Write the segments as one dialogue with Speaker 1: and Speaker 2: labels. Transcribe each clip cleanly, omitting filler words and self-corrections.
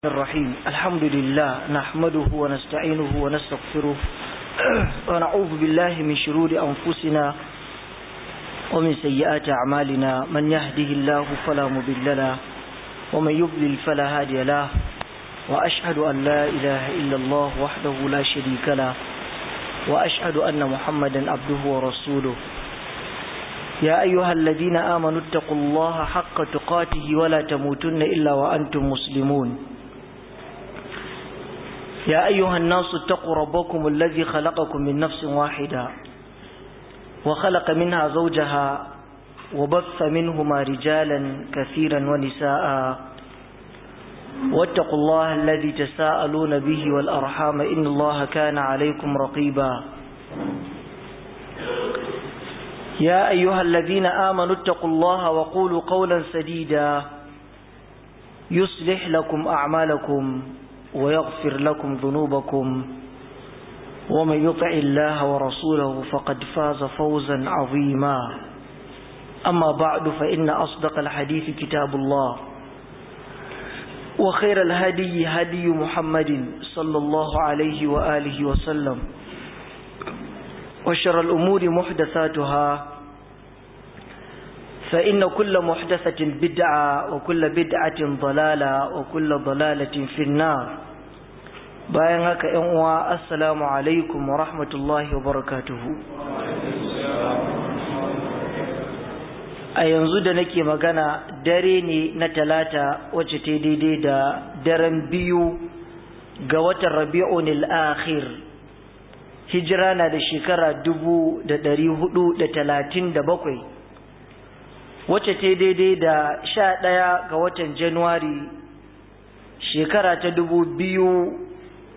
Speaker 1: الرحيم الحمد لله نحمده ونستعينه ونستغفره ونعوذ بالله من شرور أنفسنا ومن سيئات أعمالنا من يهده الله فلا مضل له ومن يضلل فلا هادي له وأشهد أن لا إله إلا الله وحده لا شريك له وأشهد أن محمدا عبده ورسوله يا أيها الذين آمنوا اتقوا الله حق تقاته ولا تموتن إلا وأنتم مسلمون يا أيها الناس اتقوا ربكم الذي خلقكم من نفس واحدة وخلق منها زوجها وبث منهما رجالا كثيرا ونساء واتقوا الله الذي تساءلون به والأرحام إن الله كان عليكم رقيبا يا أيها الذين آمنوا اتقوا الله وقولوا قولا سديدا يصلح لكم أعمالكم ويغفر لكم ذنوبكم ومن يطع الله ورسوله فقد فاز فوزا عظيما أما بعد فإن أصدق الحديث كتاب الله وخير الهدي هدي محمد صلى الله عليه وآله وسلم وشر الأمور محدثاتها فإن كل محدثة بدعة وكل بدعة ضلالة وكل ضلالة في النار bayan haka ‘yan uwa assalamu alaikum wa rahmatullahi wa barakatuhu. A yanzu da nake magana dare ne na talata wacce ta daidai da daren biyu ga watan Rabi'un al-akhir hijira na da shekara 1437 wacce ta daidai da 11 ga watan Januwari shekara ta 2016.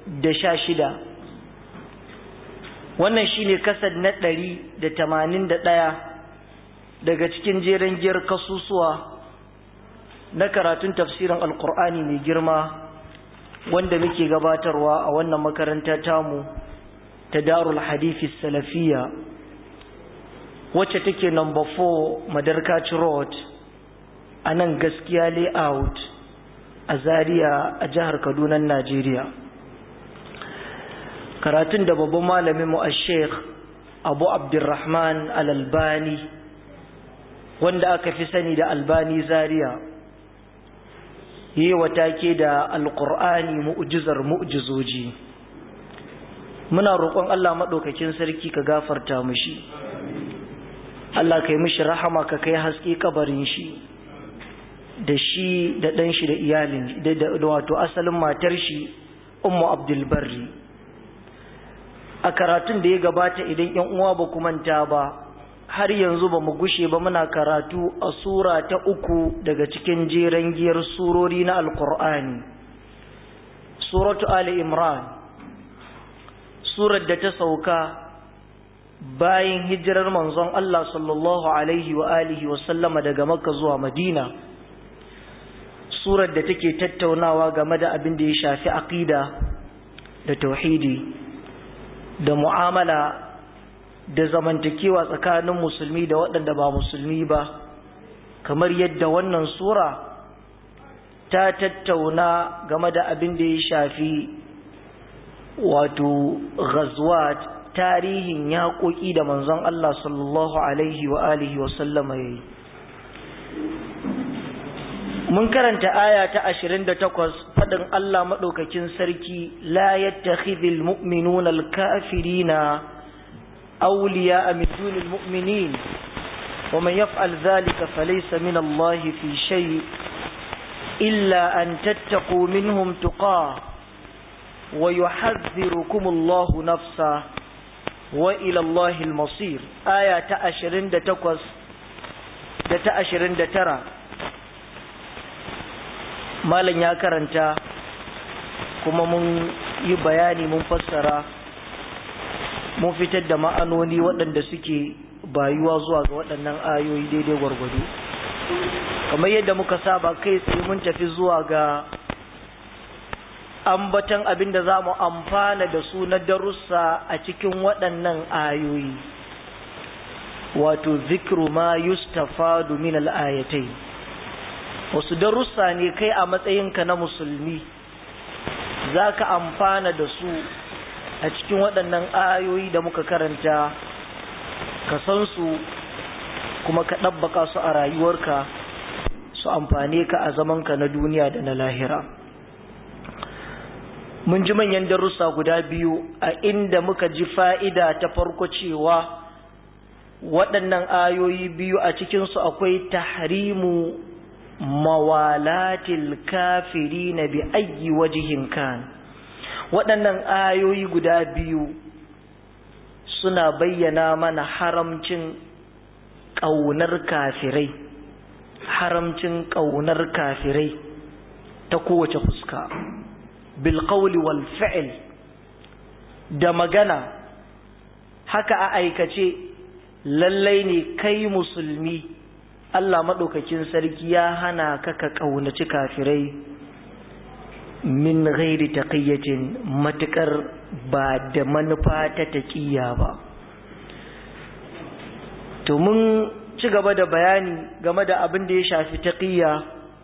Speaker 1: Wannan shine kasad na 181 daga cikin jeren giyar kasusuwa na karatun tafsirin alkur'ani mai girma wanda muke gabatarwa a wannan makaranta tamu ta Darul Hadith Salafiyya wacce take number 4 Madarkaci Road a nan Gaskiya Layout a Zaria a jihar Kaduna, Najeriya. Karatun da babban malamin mu Sheikh Abu Abdurrahman Al-Albani wanda aka fi sani da Albani Zaria yi watake da Alqur'ani mu'jizar mu'jizoji. Muna roƙon Allah madaukakin sarki ka gafarta mishi, Allah kai mishi rahama, ka kai haske kabarin shi da shi da ɗan shi da iyalin da wato asalin matar shi Ummu Abdul Barri. A karatun da ya gabata idan ƴan uwa ba ku manta ba, har yanzu ba mu gushe ba muna karatu a sura ta 3 daga cikin jeren giyar surori na Alƙur'ani, suratu Ali Imran, surar da ta sauka bayan hijirar manzon Allah sallallahu alaihi wa alihi wa sallama daga Makka zuwa Madina, surar da take tattaunawa game da abin da ya shafi aqida da tauhidi da mu'amala da zamantakewa tsakanin musulmi da waɗanda ba musulmi ba, kamar yadda wannan sura ta tattauna game da abin da ya shafi wato ghazwat, tarihin yaƙoƙi da manzon Allah sallallahu alaihi wa alihi wa sallama yayi. Mun karanta aya ta 28 fadin Allah madaukakin sarki, la yattakhidhul mu'minuna al-kafirina awliya'a min dunil mu'minin wa man yaf'al dhalika falaysa min Allah fi shay illa an tattaqu minhum tuqah wa yuhadhdhirukum Allah nafsa wa ila Allah al-masir. Aya ta 28 da ta 29 malam ya karanta kuma mun yi bayani, mun fassara, mun fitar da ma'anoni waɗanda suke bayuwa zuwa ga waɗannan ayoyi daidai gwargwado. Kamar yadda muka saba, kai tsaye mun tafi zuwa ga ambatan abin da za mu amfana da su na darussa a cikin waɗannan ayoyi, wato zikru ma yustafadu min al-ayatai. Wasu darussa ne kai a matsayinka na musulmi za ka amfana da su a cikin waɗannan ayoyi da muka karanta, ka san su kuma ka ɗabbaka su a rayuwarka su amfane ka a zamanka na duniya da na lahira. Mun ji manyan darussa guda biyu a inda muka ji fa'ida ta farko cewa waɗannan ayoyi biyu a cikinsu akwai tahrimu mawalatil kafiri na bi ayyi wajihin kan. Waɗannan ayoyi guda biyu suna bayyana mana haramcin ƙaunar kafirai, haramcin ƙaunar kafirai ta kowace fuska, bilƙauli wal fi'il, da magana, haka a aikace. Lallai ne kai musulmi, Allah maɗaukakin sarki ya hana ka ka ƙaunaci kafirai min ghairi taqiyyatin, matuƙar ba da manufa ta taƙiyya ba. To mun ci gaba da bayani game da abin da ya shafi taqiyya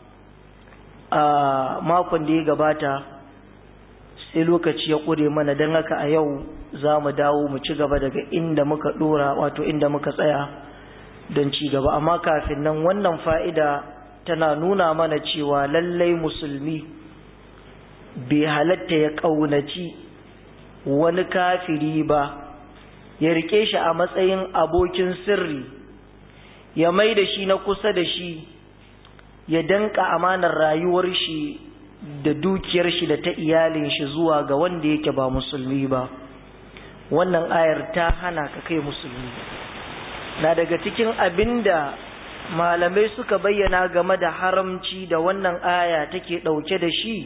Speaker 1: a makon da ya gabata, sai lokaci ya ƙure mana, don haka a yau za mu dawo mu ci gaba daga inda muka ɗora, wato inda muka tsaya don ci gaba. Amma kafin nan, wannan fa'ida tana nuna mana cewa lallai musulmi bai halatta ya ƙaunaci wani kafiri ba, ya rike shi a matsayin abokin sirri, ya mai da shi na kusa da shi, ya danka amanar rayuwar shi da dukiyar shi da ta iyalin shi zuwa ga wanda yake ba musulmi ba. Wannan ayar ta hana ka kai musulmi. Na daga cikin abinda malamai suka bayyana game da haramci da wannan aya take ɗauke da shi,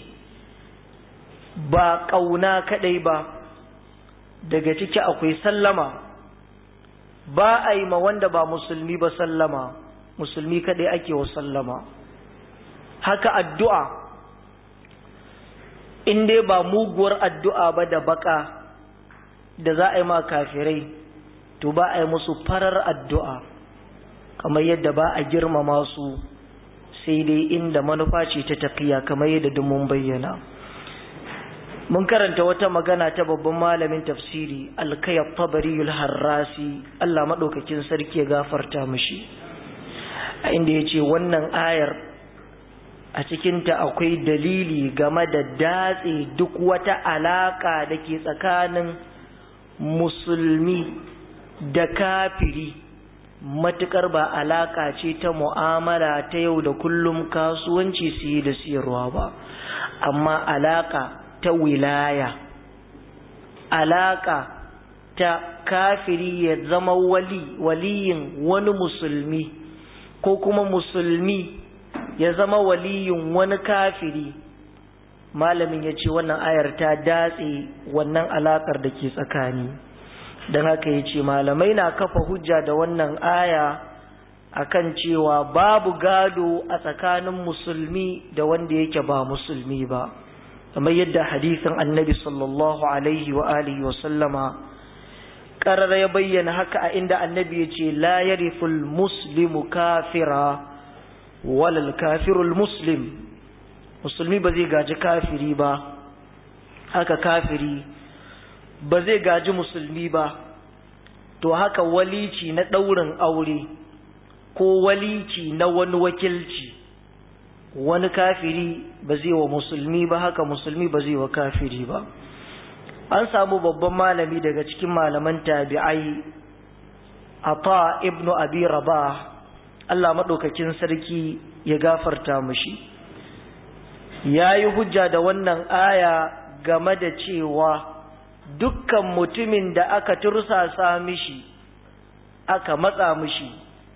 Speaker 1: ba ƙauna kaɗai ba, daga ciki akwai sallama. Ba a yi ma wanda ba musulmi ba sallama, musulmi kaɗai ake wa sallama. Haka addu'a, in dai ba muguwar addu'a ba da baka da za a yi ma kafirai, to ba a yi musu farar addu'a, kamar yadda ba a girmama su, sai dai inda manufa ce ta taqiya, kamar yadda mun bayyana. Mun karanta wata magana ta babban malamin tafsiri Al-Kayyat Tabari Al-Harrasi, Allah madaukakin sarki ya gafarta mishi, a inda yace wannan ayar a cikinta akwai dalili game da datse duk wata alaka da ke tsakanin musulmi da kafiri, matukar ba alaka ce ta mu'amala ta yau da kullum, kasuwanci, siye da siyarwa ba, amma alaka ta wilaya, alaka ta kafiri ya zama waliyin wani musulmi, ko kuma musulmi ya zama waliyin wani kafiri. Malamin ya ce wannan ayar ta datse wannan alakar da ke tsakani, don haka ya ce malamai na kafa hujja da wannan aya akan cewa babu gado a tsakanin musulmi da wanda yake ba musulmi ba, kamar yadda hadisin annabi sallallahu alaihi wa alihi wa sallama karara ya bayyana haka, a inda annabi ya ce la yarithul muslimu kafira walal kafirul muslim. Musulmi ba zai gaji kafiri ba, haka kafiri ba zai gaji musulmi ba. To haka walici na ɗaurin aure ko walici na wani wakilci, wani kafiri ba zai wa musulmi ba, haka musulmi ba zai wa kafiri ba. An samu babban malami daga cikin malaman tabi'ai, Ata ibnu Abi Rabah, Allah madaukakin sarki ya gafarta mushi, yayi hujja da wannan aya game da cewa dukkan mutumin da aka tursasa mishi, aka matsa mishi,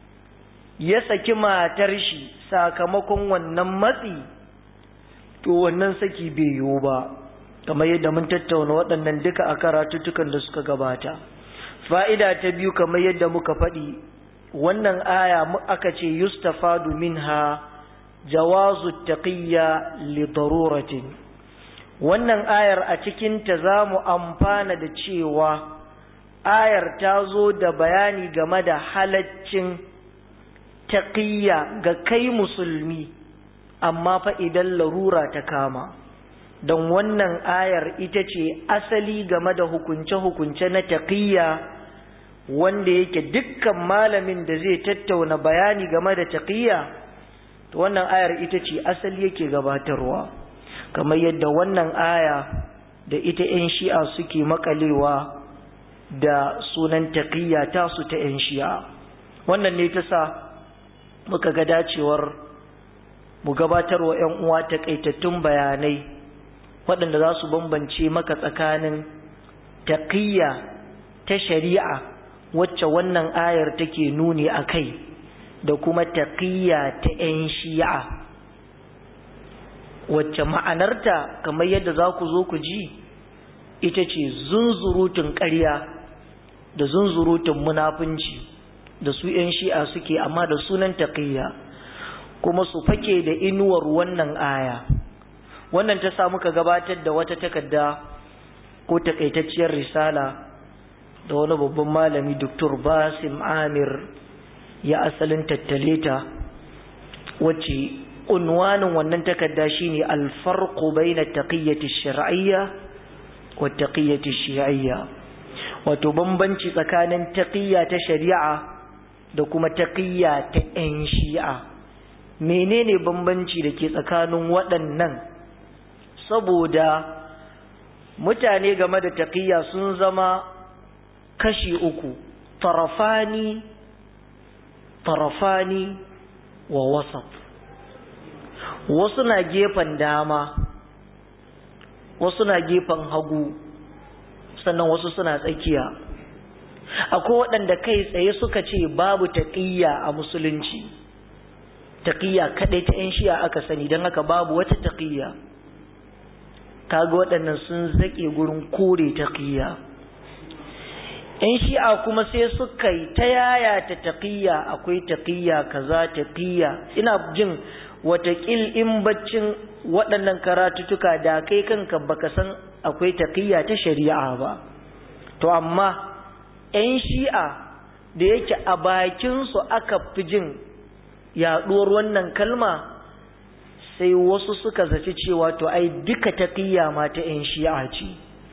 Speaker 1: ya saki matar shi sakamakon wannan matsi, to wannan saki bai yiwu ba, kamar yadda mun tattauna waɗannan duka a karatuttukan da suka gabata. Fa'ida ta biyu, kamar yadda muka faɗi, wannan aya aka ce yustafadu minha jawazu taqiyya li daruratin. Wannan ayar a cikinta za mu amfana da cewa ayar ta zo da bayani game da halaccin taqiyya ga kai musulmi, amma fa idan larura ta kama. don wannan ayar ita ce asali game da hukunce-hukunce na taqiyya wanda yake dukkan malamin da zai tattauna bayani game da taqiyya to wannan ayar ita ce asali yake gabatarwa, kamar yadda wannan aya da ita 'yan shi'a suke makalewa da sunan taqiyya tasu ta 'yan shi'a. Wannan ne ta sa muka ga dacewar mu gabatarwa 'yan uwa takaitattun bayanai waɗanda za su bambance maka tsakanin taqiyya ta shari'a wacce wannan ayar take nuni a kai da kuma taqiyya ta 'yan shi'a wacce ma'anarta kamar yadda za ku zo ku ji ita ce zunzurutun ƙarya da zunzurutun munafunci da su 'yan shi'a suke amma da sunan taqiyya, kuma su fake da inuwar wannan aya. Wannan ta sa muka gabatar da wata takarda ko takaitacciyar risala da wani babban malami Dr. Basim Amir ya asalin tattale ta, wacce unwanin wannan takarda shine al-farqu bayna taqiyyati ash-shar'iyya wa taqiyyati ash-shi'iyya, wato bambanci tsakanin taqiyya ta shari'a da kuma taqiyya ta 'yan shi'a. Menene bambanci da ke tsakanin waɗannan? Saboda mutane game da taqiyya sun zama kashi uku, tarafani wa wasat. Wasu na gefen dama, wasu na gefen hagu, sannan wasu suna tsakiya. Akwai waɗanda kai tsaye suka ce babu taqiyya a musulunci, taqiyya kadai ta 'yan shi'a aka sani, don haka babu wata taqiyya. Kaga waɗannan sun zake gurin kore taqiyya. 'Yan shi'a kuma sai suka yi ta yayata taqiyya, akwai taqiyya kaza taqiyya. Ina jin watakil in baccin waɗannan karatutuka da kai kanka baka san akwai taqiyya ta shari'a ba. To amma 'yan shi'a da yake a bakinsu aka fi jin yaɗuwar wannan kalma, sai wasu suka zaci cewa to ai duka taqiyya ma ta 'yan shi'a ce.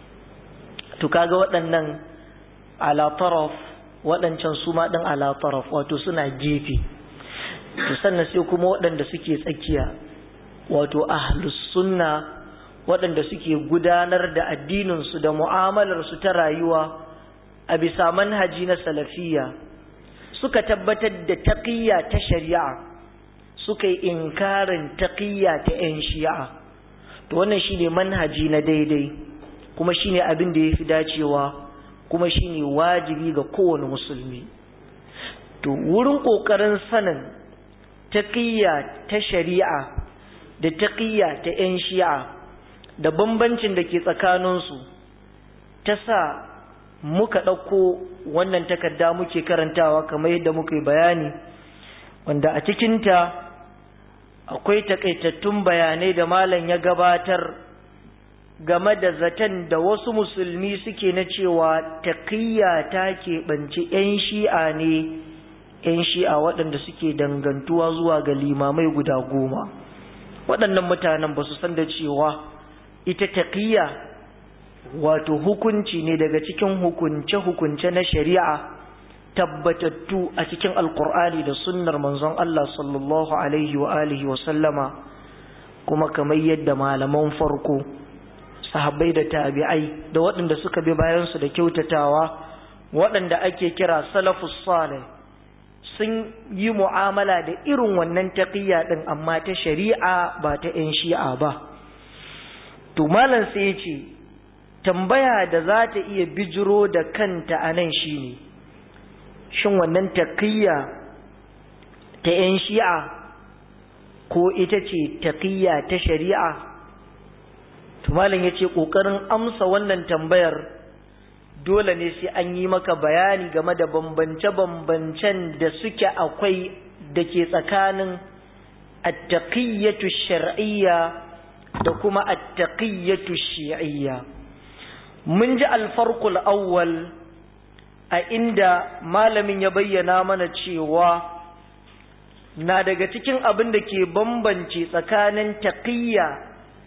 Speaker 1: To kaga waɗannan ala taraf, waɗancan su ma ɗin ala taraf, wato suna gefe. To sannan sai kuma waɗanda suke tsakiya, wato ahlus sunna, waɗanda suke gudanar da addininsu da mu'amalarsu ta rayuwa a bisa manhaji na salafiyya, suka tabbatar da taqiyya ta shari'a, suka yi inkarin taqiyya ta 'yan shi'a. To wannan shine manhaji na daidai, kuma shine abin da yafi dacewa, kuma shine wajibi ga kowane musulmi. To wurin kokarin sanin taqiyya ta shari'a da taqiyya ta 'yan shi'a da bambancin da ke tsakaninsu, ta sa muka ɗauko wannan takarda muke karantawa kamar yadda muka yi bayani, wanda a cikinta akwai takaitattun bayanai da malam ya gabatar game da zaton da wasu musulmi suke na cewa taqiyya ta keɓanci 'yan shi'a ne, 'yan shi'a waɗanda suke dangantuwa zuwa ga limamai guda 10. Waɗannan mutanen ba su san da cewa ita taqiyya wato hukunci ne daga cikin hukunce-hukunce na shari'a tabbatattu a cikin alkur'ani da sunnar manzon Allah sallallahu alaihi wa alihi wa sallama, kuma kamar yadda malaman farko sahabbai da tabi'ai da waɗanda suka bi bayansu da kyautatawa, waɗanda ake kira salafus salih, sun yi mu'amala da irin wannan taqiyya din amma ta shari'a ba ta 'yan shi'a ba. To malam sai ya ce tambaya da za ta iya bijiro da kanta a nan shi ne, shin wannan taqiyya ta 'yan shi'a ko ita ce taqiyya ta shari'a? Malam ya ce ƙoƙarin amsa wannan tambayar dole ne sai an yi maka bayani game da bambance-bambancen da suke akwai da ke tsakanin at-taqiyyatu shar'iyya da kuma at-taqiyyatu shi'iyya. Mun ji al-farqul awwal a inda malamin ya bayyana mana cewa na daga cikin abin da ke bambance tsakanin taqiyya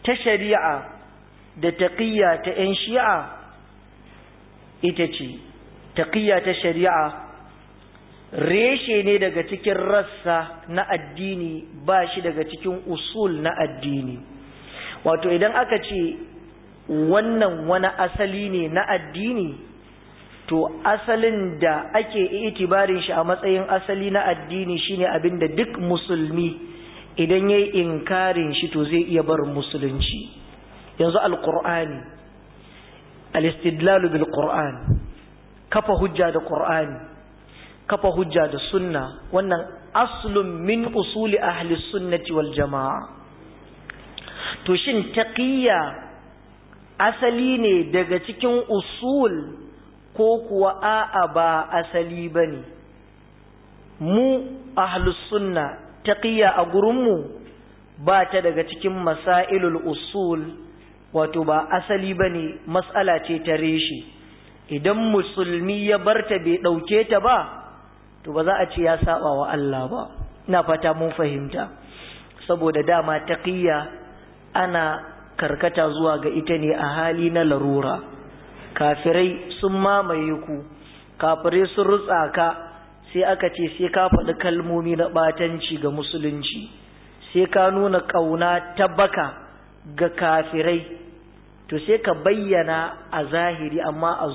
Speaker 1: ta shari'a da taqiyya ta 'yan shi'a ita ce taqiyya ta shari'a reshe ne daga cikin rassa na addini, ba shi daga cikin usul na addini. Wato idan aka ce wannan wani asali ne na addini, to asalin da ake itibarin shi a matsayin asali na addini shine abinda duk musulmi idan yayi inkarin shi to zai iya bar musulunci. Yanzu alqur'ani, al-istidlal bil qur'an, kafa hujja da qur'ani, kafa hujja da sunna, wannan aslun min usuli ahli sunnati wal jamaa. To shin taqiyya asali ne daga cikin usul ko kuwa a'a ba asali bane? Mu ahlus sunna taqiyya a gurinmu ba ta daga cikin masailul usul, wato ba asali bane, mas'ala ce ta reshe. Idan musulmi ya barta bai dauke ta ba, to ba za a ce ya saba wa Allah ba. Ina fata mun fahimta, saboda dama taqiyya ana karkata zuwa ga ita ne a hali na larura. Kafirai sun mamaye ku, kafirai sun rutsa ka, sai aka ce sai ka faɗi kalmomi na ɓatanci ga musulunci, sai ka nuna ƙauna ta baka ga kafirai, to sai ka bayyana a zahiri amma a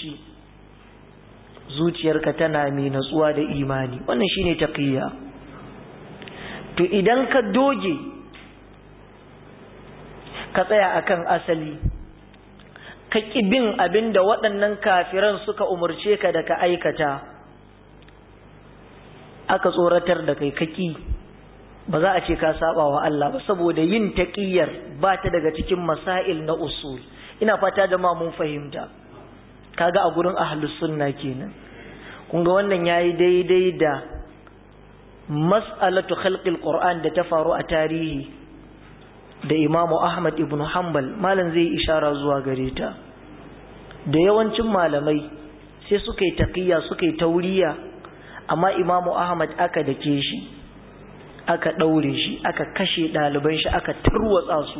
Speaker 1: zuciyarka tana mai natsuwa da imani. Wannan shine taqiyya. To idan ka doge ka tsaya akan asali, ka ƙi bin abin da waɗannan kafiran suka umarce ka da ka aikata, aka tsoratar da kai kaki, ba za a ce ka saba wa Allah ba, saboda yin taqiyyar ba ta daga cikin masail na usul. Ina fata jama'a mun fahimta. Kaga a gurin ahlus sunna kenan. Kun ga wannan yayi daidai da mas'alatu khalqil qur'an da ta faru a tarihi da Imam Ahmad ibn Hanbal. Malam zai ishara zuwa gare ta. Da yawancin malamai sai suka yi taqiyya, suka yi tauriya, amma Imam Ahmad aka dake shi, aka daure shi, aka kashe ɗaliban shi, aka tarwatsa su,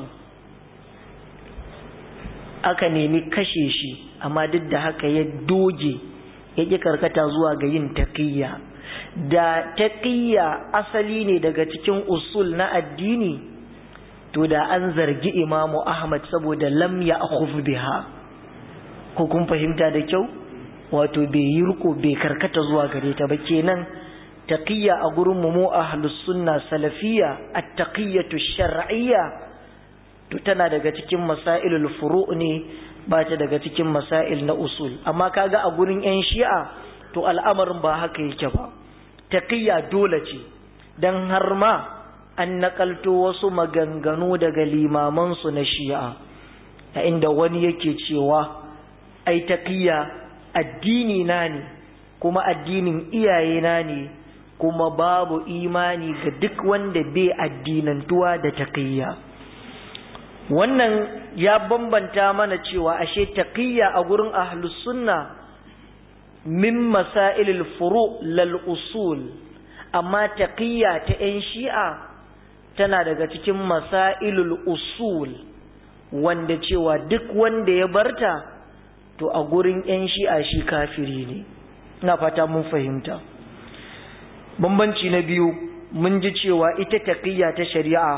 Speaker 1: aka nemi kashe shi, amma duk da haka ya doge, ya ƙi karkata zuwa ga yin taqiyya. Da taqiyya asali ne daga cikin usul na addini, to da an zargi Imam Ahmad saboda lam ya'khudh biha. Ko kun fahimta da kyau? Wato bai yi riko, bai karkata zuwa gare ta ba. Kenan taqiyya a gurin mu ahlus sunna salafiyya, at-taqiyyatu shar'iyya, to tana daga cikin masailul furu' ne, ba ta daga cikin masail na usul. Amma kaga a gurin yan shi'a to al'amarin ba haka yake ba. Taqiyya dole ce, dan har ma an nakalto wasu maganganu daga limaman su na shi'a, a inda wani yake cewa ai taqiyya addini na ne, kuma addinin iyaye na ne, kuma babu imani ga duk wanda bai addinantuwa da taqiyya. Wannan ya bambanta mana cewa ashe taqiyya a gurin ahlus sunna min masailil furu' lal usul, amma taqiyya ta yan shi'a tana daga cikin masailul usul, wanda cewa duk wanda ya barta to a gurin yan shi'a shi kafiri ne. Ina fata mun fahimta. Bambanci na biyu, mun ji cewa ita taqiyya ta shari'a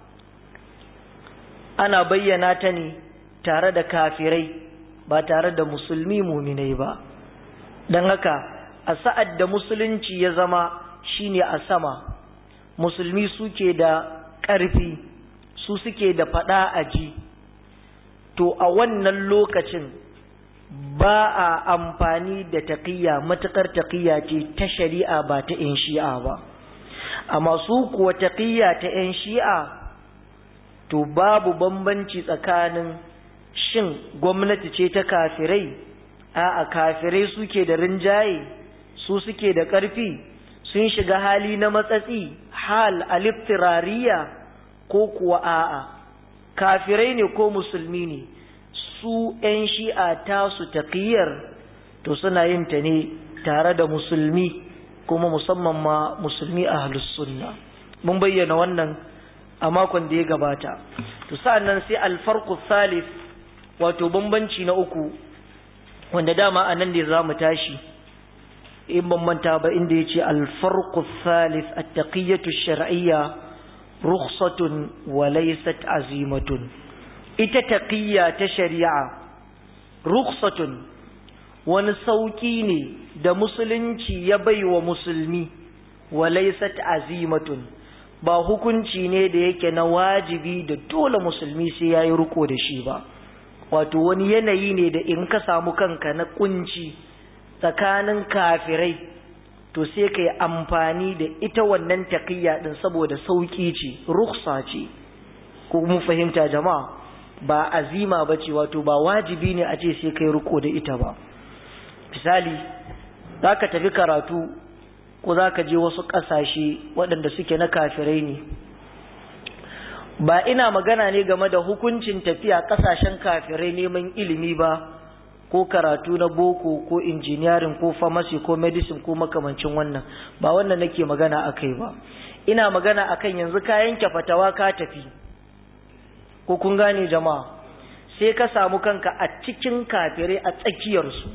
Speaker 1: ana bayyana ta ne tare da kafirai, ba tare da musulmi muminai ba. Don haka a sa'ad da musulunci ya zama shine a sama, musulmi suke da ƙarfi, su suke da faɗa a ji, to a wannan lokacin ba a amfani da taqiyya, matuƙar taqiyya ce ta shari'a ba ta 'yan shi'a ba. Amma su kuwa taqiyya ta 'yan shi'a, to babu bambanci tsakanin shin gwamnati ce ta kafirai, a'a kafirai suke da rinjaye, su suke da ƙarfi, sun shiga hali na matsatsi, hal aliftirariya, ko kuwa a'a kafirai ne ko musulmi ne. Su 'yan shi'a tasu taqiyyar to suna yin ta ne tare da musulmi, kuma musamman ma musulmi ahlus sunna. Mun bayyana wannan a makon da ya gabata. to sa'annan sai al-farqu thalith wato bambanci na uku wanda dama anan ne zamu tashi in ban manta ba inda yace al-farqu thalith at-taqiyatu ash-shar'iyya rukhsatun wa laysat azimatun. Ita taqiyya ta shari'a rukhsatun wani sauki ne da musulunci ya baiwa musulmi, wa laysat azimatun ba hukunci ne da yake na wajibi da dole musulmi sai yayi riko da shi ba. Wato wani yanayi ne da in ka samu kanka na kunci tsakanin kafirai to sai kai amfani da ita wannan taqiyya din saboda sauki ce, rukhsa ce. Ko mun fahimta jama'a, ba azima bace, wato ba wajibi ne a ce sai kai riko da ita ba. Misali, zaka tafi karatu ko zaka je wasu ƙasashe waɗanda suke na kafirai ne, ba ina magana ne game da hukuncin tafiya ƙasashen kafirai neman ilimi ba, ko karatu na boko ko engineering ko pharmacy ko medicine ko makamancin wannan, ba wannan nake magana akai ba. Ina magana akan yanzu ka yanke fatawa ka tafi, ko kun gane jama'a, sai ka samu kanka a cikin kafirai a tsakiyarsu,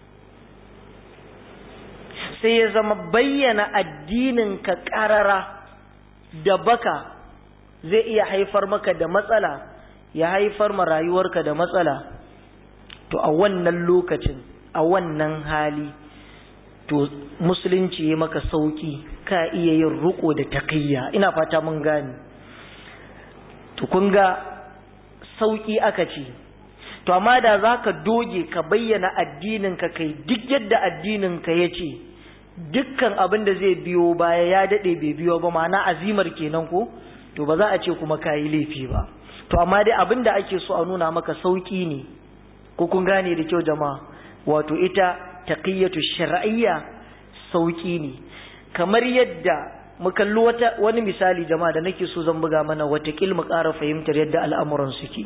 Speaker 1: sai ya zama bayyana addinin ka ƙarara da baka zai iya haifar maka da matsala, ya haifar ma rayuwarka da matsala. To a wannan lokacin, a wannan hali, to musulunci ya maka sauki, ka iya yin riko da taqiyya. Ina fata mun gane. To kun ga sauki aka ce, to amma da zaka doge ka bayyana addinin ka kai duk yadda addinin ka yace, dukkan abin da zai biyo baya ya dade bai biyo ba, ma'ana azimar kenan ko, to ba za a ce kuma kayi laifi ba. To amma dai abin da ake so a nuna maka sauki ne, ko kun gane da kyau jama'a, wato ita taqiyatu shar'iyya sauki ne. Kamar yadda mu kalli wani misali jama'a da nake so zan buga mana wata mu ƙara fahimtar yadda al'amuran suke.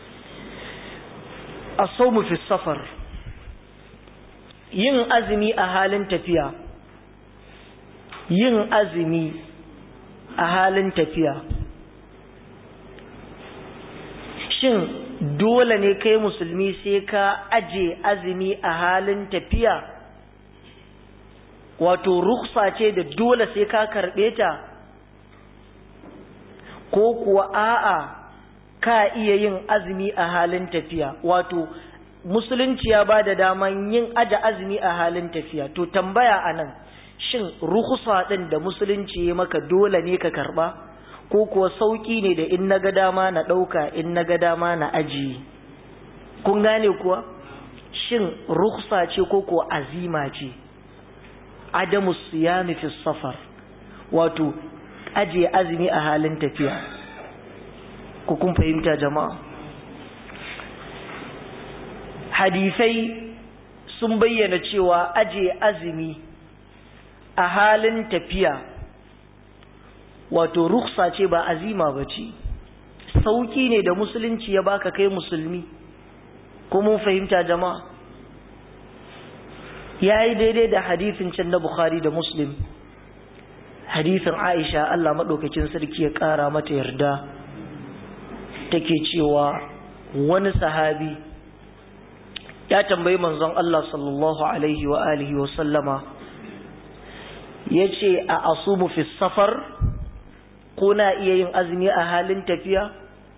Speaker 1: As-sawmu fi safar, yin azumi a halin tafiya, yin azumi a halin tafiya, shin dole ne kai musulmi sai ka aje azumi a halin tafiya, wato ruksa ce da dole sai ka karɓe ta, ko kuwa a'a ka iya yin azumi a halin tafiya? Wato musulunci ya ba da daman yin aje azumi a halin tafiya. To tambaya anan, shin ruksa ɗin da musulunci ya maka dole ne ka karɓa, ko kuwa sauki ne da in naga dama na ɗauka, in naga dama na aji? Kun gane kuwa? Shin ruksa ce ko kuwa azima ce? Adamu siyami fi safar, wato aje azumi a halin tafiya. Ku kun fahimta jama'a? Hadisai sun bayyana cewa aje azumi a halin tafiya wato ruksa ce, ba azima ba ce, sauki ne da musulunci ya baka kai musulmi. Ko mun fahimta jama'a? Yayi daidai da hadisin can na Bukhari da Muslim, hadisin Aisha Allah madaukakin sarki ya kara mata yarda, take cewa wani sahabi ya tambayi manzon Allah sallallahu alaihi wa alihi wa sallama, yace a asumu fi safar, ko na iya yin azumi a halin tafiya?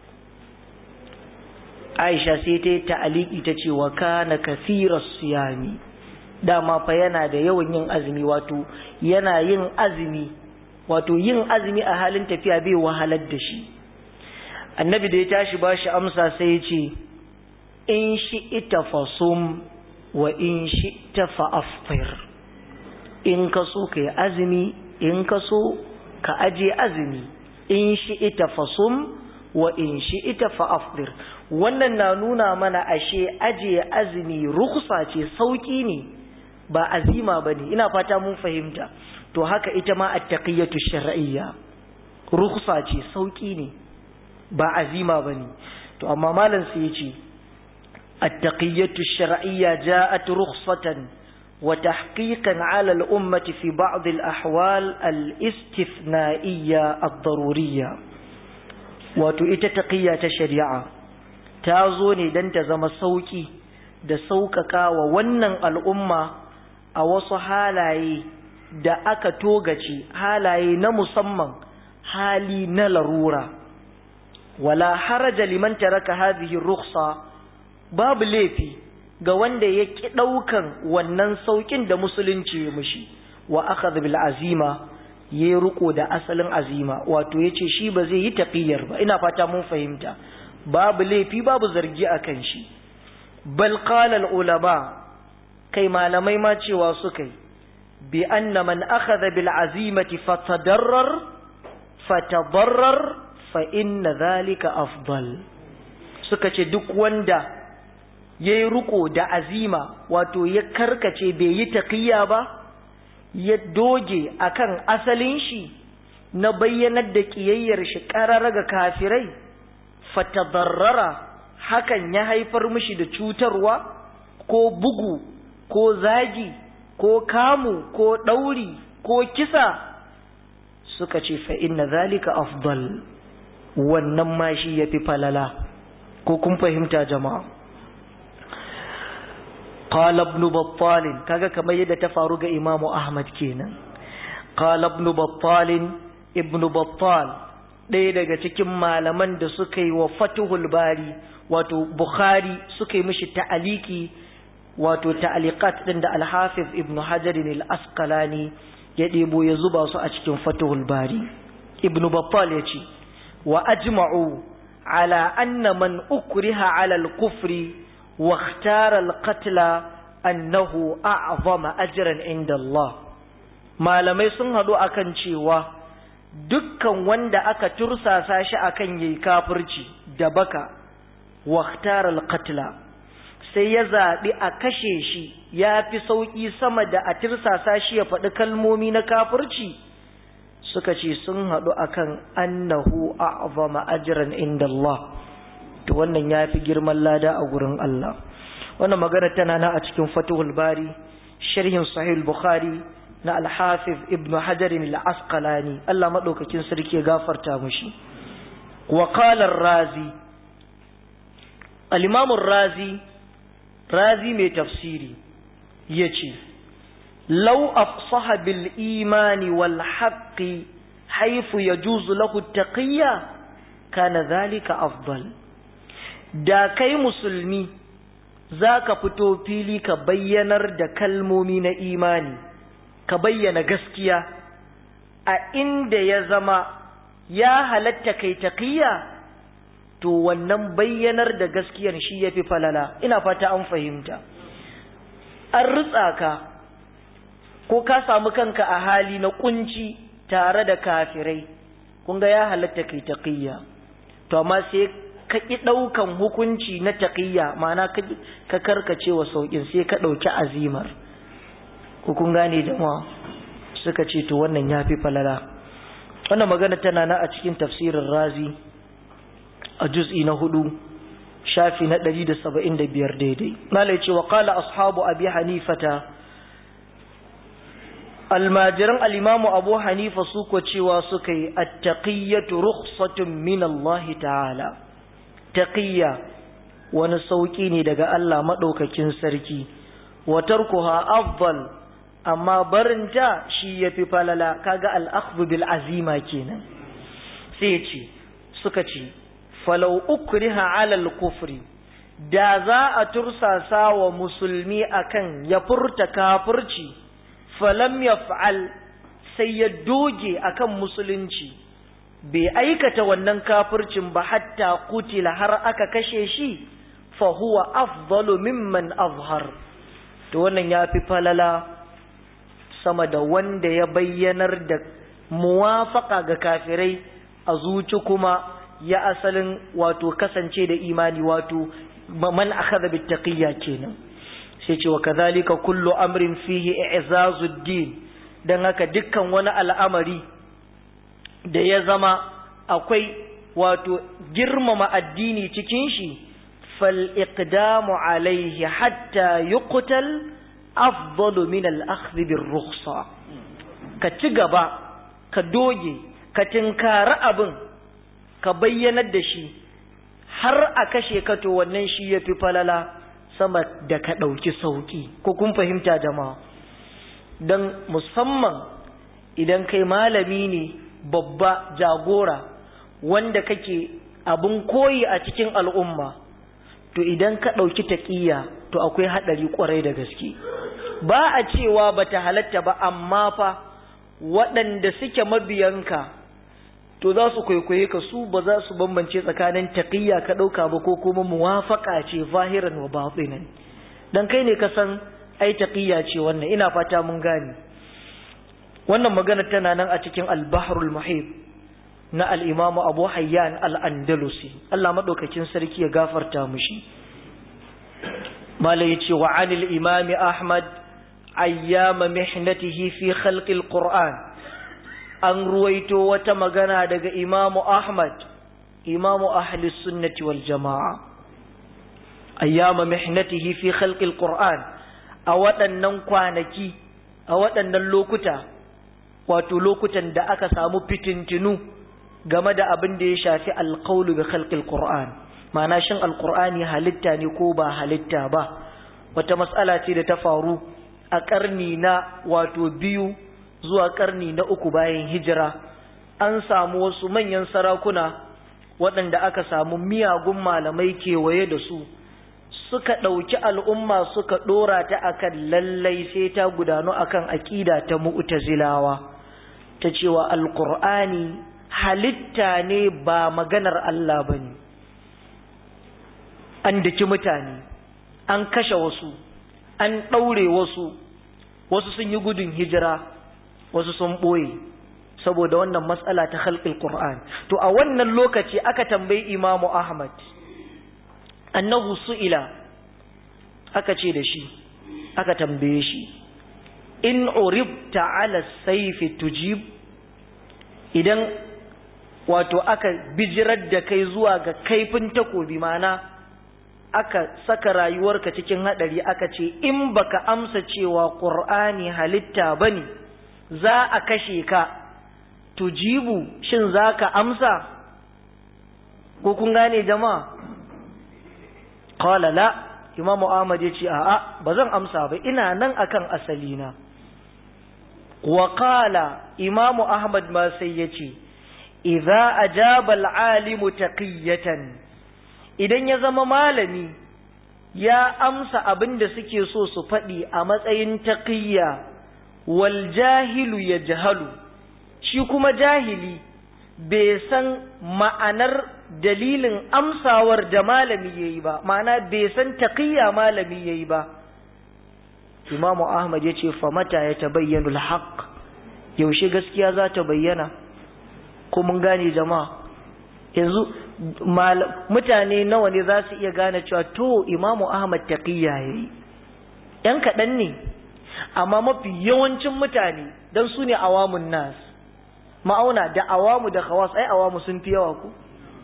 Speaker 1: Aisha sai ta yi ta'aliki ta ce wa kana kathiras siyami, dama fa yana da yawan yin azumi, wato yana yin azumi, wato yin azumi a halin tafiya bai wahalar da shi. Annabi da ya tashi ba shi amsa sai ya ce, in shi ita fasum wa in shi ita fa'afir, in ka so ka yi azumi, in ka so ka aje azumi, in shi ita fasum wa in shi ita fa'afir. Wannan na nuna mana ashe aje azumi ruksa ce, sauki ne, ba azima bane. Ina fata mun fahimta. To haka ita ma at-taqiyatu shar'iyya ruksa ce, sauki ne, ba azima bane. To amma malam sai ya ce at-taqiyatu shar'iyya ja'at rukhsatan wa tahqiqan 'ala al-ummati fi ba'd al-ahwal al-istithna'iyya ad-daruriyya. wato ita taqiyya ta shari'a ta zo ne dan ta zama sauki da sauƙaƙa wa wannan al'umma a wasu halaye da aka togace, halaye na musamman, hali na larura. Wala haraja liman taraka hadhihi rukhsa, babu laifi ga wanda ya ki daukan wannan saukin da musulunci ya mushi, wa akhadha bil azima, ya riko da asalin azima, wato yace shi ba zai yi taqiyar ba. Ina fata mun fahimta, babu laifi babu zargi akan shi. Bal qala al ulama, kai malamai ma cewa suka yi bi anna man akhadha bil azimati fatadarrar fa inna dhalika afdal. Suka ce duk wanda yayi riko da azima, wato ya karkace bai yi taqiyya ba, ya doge akan asalin shi na bayyanar da kiyayyar shi karara ga kafirai, fatadarrara, hakan ya haifar mishi da cutarwa ko bugu ko zagi ko kamu ko ɗauri ko kisa, suka ce fa inna zalika afdal, wannan ma shi yafi falala. Ko kun fahimta jama'a? Qala ibn Battal, kaga kamar yadda ta faru ga Imam Ahmad kenan. Qala ibn Battal ɗaya daga cikin malaman da suka yi wa Fathul Bari, wato Bukhari, suka yi mishi ta'aliki, wato ta'aliqat din da Al-Hafiz Ibn Hajar al-Asqalani ya debo ya zuba su a cikin Fathul Bari. Ibn Battal ya ce wa ajma'u ala anna man ukriha ala al-kufri wa ikhtara al-qatla annahu a'zama ajran inda Allah. Malamai sun hadu akan cewa dukkan wanda aka tursasa shi akan yayi kafirci da baka, wa ikhtara al-qatla, sai ya zaɓi a kashe shi ya fi sauƙi sama da a tirsasa shi ya faɗi kalmomi na kafirci, suka ce sun haɗu akan annahu a'zama ajran inda Allah, to wannan ya fi girman lada a gurin Allah. Wannan magana tana na a cikin Fathul Bari, sharhin Sahih Bukhari na Al-Hafiz Ibn Hajar al-Asqalani, Allah madaukakin sarki ya gafarta mushi. Wa qala ar-Razi, al-Imam ar-Razi mai tafsiri yace law afsaha bil imani wal haqqi haythu yajuzu lahu at-taqiyya kana dhalika afdal. Da kai musulmi zaka fito fili ka bayyanar da kalmomi na imani, ka bayyana gaskiya a inda ya zama ya halatta kai taqiyya, to wannan bayyanar da gaskiyar shi yafi falala. Ina fata an fahimta. An rutsa ka ko ka samu kanka a hali na kunci tare da kafirai, kun ga ya halatta kai taqiyya, to amma sai ka ki daukan hukunci na taqiyya, ma'ana ka karkace wa saukin, sai ka dauki azimar. Ko kun gane jama'a? Suka ce to wannan yafi falala. Wannan magana tana na a cikin tafsirin Razi a juz'i na 4 shafi na 175 daidai. Malai ce wa qala ashabu abi hanifata, almajiran al-imamu abu hanifa su ko cewa suka yi at-taqiyyatu rukhsatun min Allah ta'ala. Taqiyya wani sauki ne daga Allah madaukakin sarki, wa tarkuha afdal, amma barinta shi yafi falala. Kaga al-akhdhu bil azima kenan. Sai ce suka ce falau ukriha ala al-kufri, da za a tursasa wa musulmi akan ya furta kafirci, falam yaf'al, sai ya doge akan musulunci, bai aikata wannan kafircin ba hatta kutila, har aka kashe shi, fa huwa afdalu mimman azhar, to wannan yafi falala sama da wanda ya bayyanar da muwafaqa ga kafirai a zuci kuma ya asalin wato kasance da imani, wato man akhadha bit taqiyya kenan. Sai ce wa kadhalika kullu amrin fihi i'zazud din, dan haka dukkan wani al'amari da ya zama akwai wato girmama addini cikin shi, fal iqdamu alayhi hatta yuqtal afdalu min al akhdh bir rukhsa. Ka ci gaba, ka doge, ka tinkara abin, ka bayyanar da shi har a kashe ka, to wannan shi yafi falala sama da ka ɗauki sauki. Ko kun fahimta jama'a? don musamman idan kai malami ne babba, jagora, wanda kake abun koyi a cikin al'umma, to idan ka ɗauki taƙiyya to akwai haɗari ƙwarai da gaske. Ba a cewa ba ta halatta ba, amma fa waɗanda suke mabiyanka to za su kwaikwaye ka, su ba za su bambance tsakanin taƙiyya ka ɗauka ba ko kuma muwafaƙa ce zahiran wa batinan. Dan kai ne ka san ai taƙiyya ce wannan, ina fata mun gane. Wannan magana tana nan a cikin al-Bahrul Muhit na al-Imam Abu Hayyan al-Andalusi, Allah madaukakin sarki ya gafarta mushi. Malai yace wa anil Imam Ahmad ayyama mihnatihi fi khalqil Qur'an, an ruwaito wata magana daga Imam Ahmad, Imam ahli sunnati wal jama'a, ayyama mihnatihi fi khalqil Qur'an, a waɗannan kwanaki, a waɗannan lokuta, wato lokutan da aka samu fitintinu game da abin da ya shafi alqawlu bi khalqil Qur'an, ma'ana shin alqur'ani halitta ne ko ba halitta ba. Wata mas'ala ce da ta faru a ƙarni na wato 2 zuwa ƙarni na 3 bayan hijira. An samu wasu manyan sarakuna waɗanda aka samu miyagun malamai kewaye da su, suka ɗauki al'umma suka ɗora ta akan lallai sai ta gudanu akan aƙida ta mu'tazilawa, ta cewa alƙur'ani halitta ne ba maganar Allah ba ne. An daki mutane, an kashe wasu, an ɗaure wasu, wasu sun yi gudun hijira, wasu sun ɓoye saboda wannan matsala ta khalqil Qur'an. To a wannan lokaci aka tambayi Imamu Ahmad, annahu su'ila, aka ce da shi, aka tambaye shi, in uribta ala sayfi tujib, idan wato aka bijirar da kai zuwa ga kaifin takobi, mana aka saka rayuwarka cikin hadari, aka ce in baka amsa cewa Qur'ani halitta bane za a kashe ka, tujibu, shin zaka amsa? Ko kun gane jama'a? Qala la, Imamu Ahmad ya ce a'a, ba zan amsa ba, ina nan akan asalina. Wa qala, Imamu Ahmad ma sai ya ce, idza ajaba al-alimu taqiyatan, idan ya zama malami ya amsa abin da suke so su faɗi a matsayin taqiyya, wal jahilu yajhalu, shi kuma jahili bai san ma'anar dalilin amsawar da malami yayi ba, ma'ana bai san taqiyya malami yayi ba. Imamu Ahmad ya ce fa mata ya tabayyanu al-haqq, yaushe gaskiya za ta bayyana? Ko mun gane jama'a? Yanzu mutane nawa ne za su iya gane cewa to Imamu Ahmad taqiyya yayi? Yan kaɗan ne, amma mafi yawancin mutane, dan su ne awamun nas, ma'auna da awamu da khawas, ai awamu sun fi yawa ku.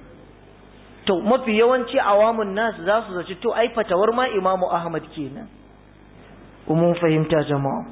Speaker 1: To mafi yawanci awamun nas za su zaci to ai fatawar ma Imamu Ahmad kenan. Mun fahimta jama'a?